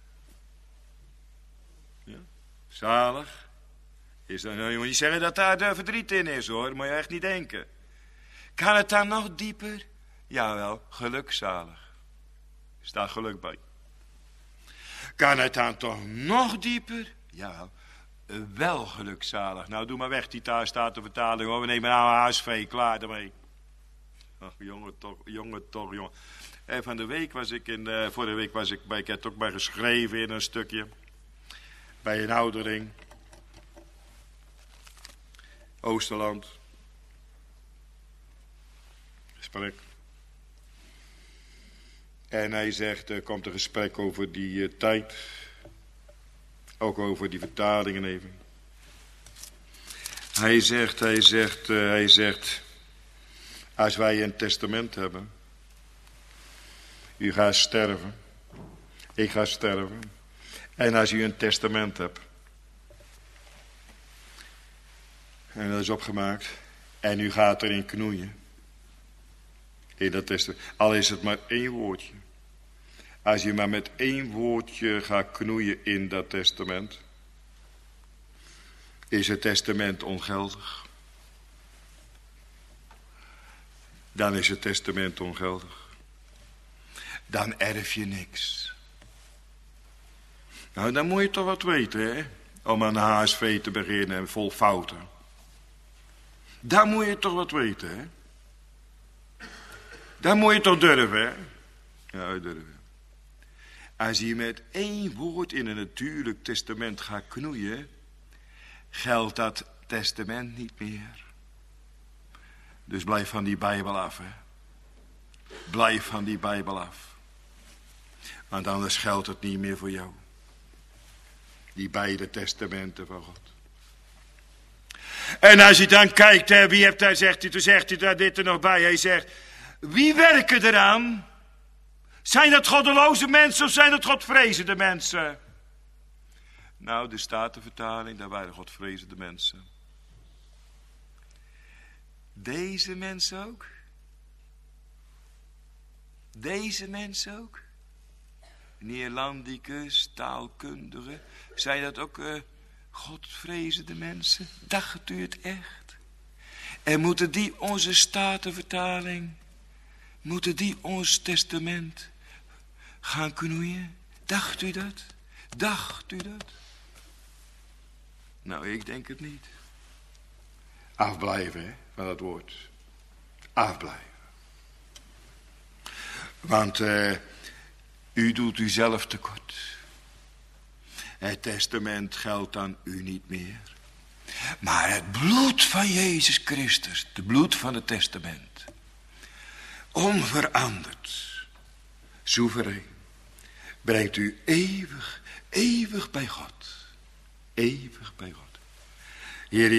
Ja, zalig. Is dan, je moet niet zeggen dat daar de verdriet in is hoor, moet je echt niet denken. Kan het dan nog dieper? Jawel, gelukzalig. Staat geluk bij. Kan het dan toch nog dieper? Jawel, wel gelukzalig. Nou, doe maar weg die Statenvertaling hoor. We nemen nou HSV, klaar daarmee. Ach, jongen toch. En van de week was ik vorige week was ik bij, ik heb het ook bij geschreven in een stukje. Bij een oudering. Oosterland. Gesprek. En hij zegt, er komt een gesprek over die tijd. Ook over die vertalingen even. Hij zegt, als wij een testament hebben. U gaat sterven. Ik ga sterven. En als u een testament hebt. En dat is opgemaakt. En u gaat erin knoeien. In dat testament. Al is het maar 1 woordje. Als je maar met 1 woordje gaat knoeien in dat testament. Is het testament ongeldig. Dan is het testament ongeldig. Dan erf je niks. Nou, dan moet je toch wat weten, hè? Om aan de HSV te beginnen vol fouten. Dan moet je toch wat weten, hè? Dan moet je toch durven, hè? Ja, durven. Als je met 1 woord in een natuurlijk testament gaat knoeien, geldt dat Testament niet meer. Dus blijf van die Bijbel af, hè. Blijf van die Bijbel af. Want anders geldt het niet meer voor jou. Die beide testamenten van God. En als je dan kijkt, hè, wie hebt daar, toen zegt hij daar dit er nog bij. Hij zegt, wie werken eraan? Zijn dat goddeloze mensen of zijn dat godvrezende mensen? Nou, de Statenvertaling, daar waren godvrezende mensen. Deze mensen ook? Deze mensen ook? Neerlandicus, taalkundigen, zijn dat ook godvrezende mensen? Dacht u het echt? En moeten die onze Statenvertaling, moeten die ons testament gaan knoeien? Dacht u dat? Dacht u dat? Nou, ik denk het niet. Afblijven, hè, van dat woord. Afblijven. Want u doet uzelf tekort. Het testament geldt aan u niet meer. Maar het bloed van Jezus Christus, het bloed van het testament, onveranderd, soeverein, brengt u eeuwig, eeuwig bij God. Eeuwig bij God. Heer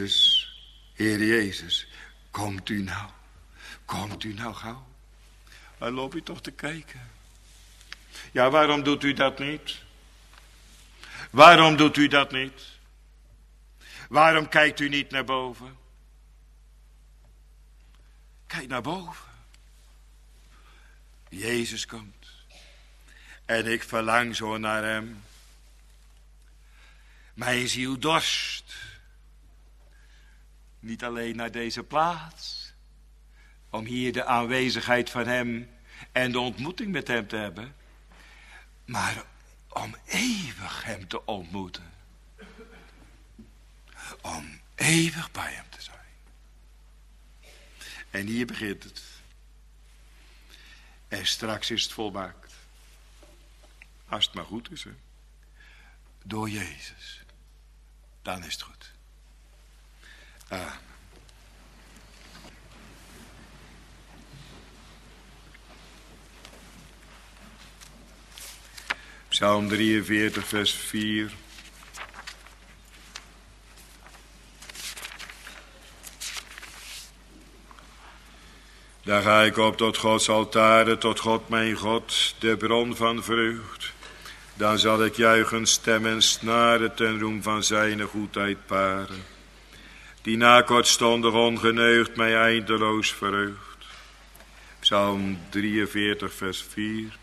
Jezus, komt u nou gauw. Waar loop u toch te kijken? Ja, waarom doet u dat niet? Waarom doet u dat niet? Waarom kijkt u niet naar boven? Kijk naar boven. Jezus komt. En ik verlang zo naar hem. Mijn ziel dorst. Niet alleen naar deze plaats. Om hier de aanwezigheid van hem en de ontmoeting met hem te hebben. Maar om eeuwig hem te ontmoeten. Om eeuwig bij hem te zijn. En hier begint het. En straks is het volmaakt. Als het maar goed is, hè. Door Jezus. Dan is het goed. Amen. Psalm 43, vers 4. Daar ga ik op tot Gods altaren, tot God mijn God, de bron van vreugd. Dan zal ik juichen, stem en snaren ten roem van zijn goedheid paren. Die na kortstondig ongeneugd mij eindeloos verheugt. Psalm 43, vers 4.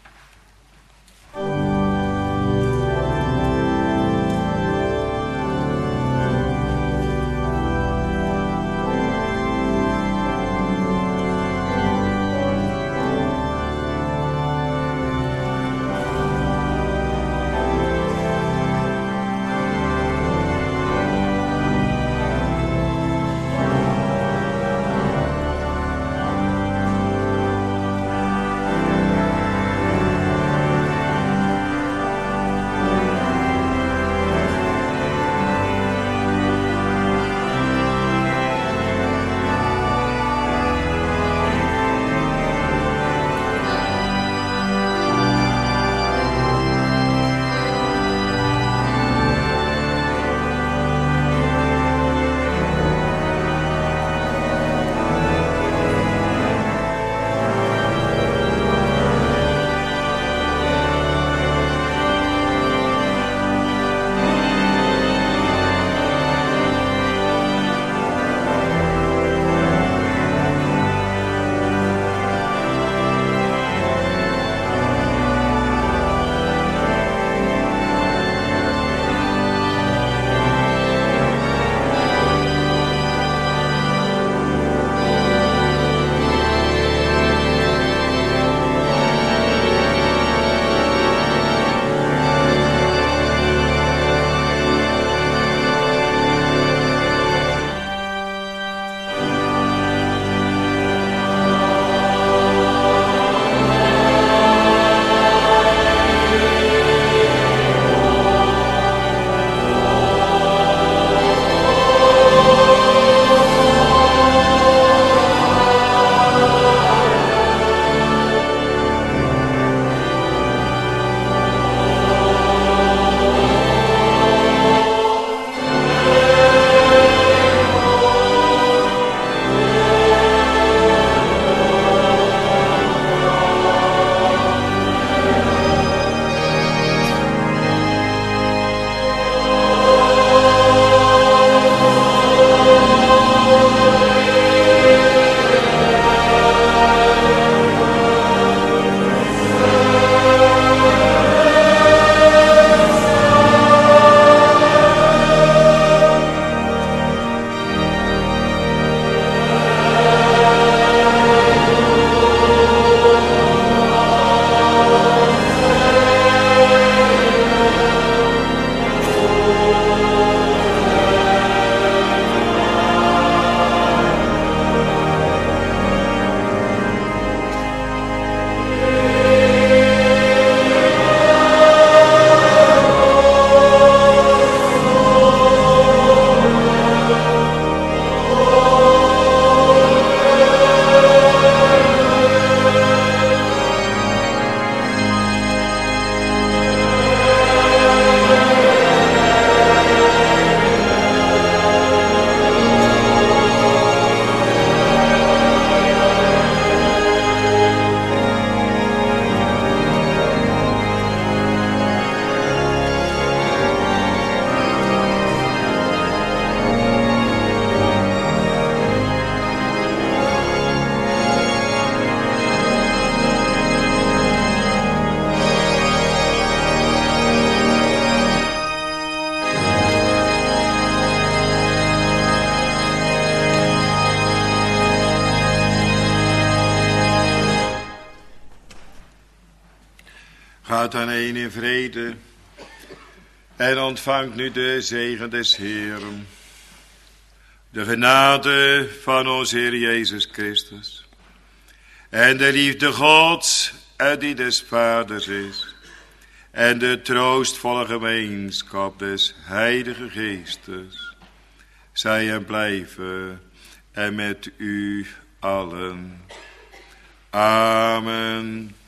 Gaat dan heen in vrede en ontvangt nu de zegen des Heeren. De genade van onze Heer Jezus Christus en de liefde Gods die des Vaders is en de troostvolle gemeenschap des Heilige Geestes zij en blijven en met u allen. Amen.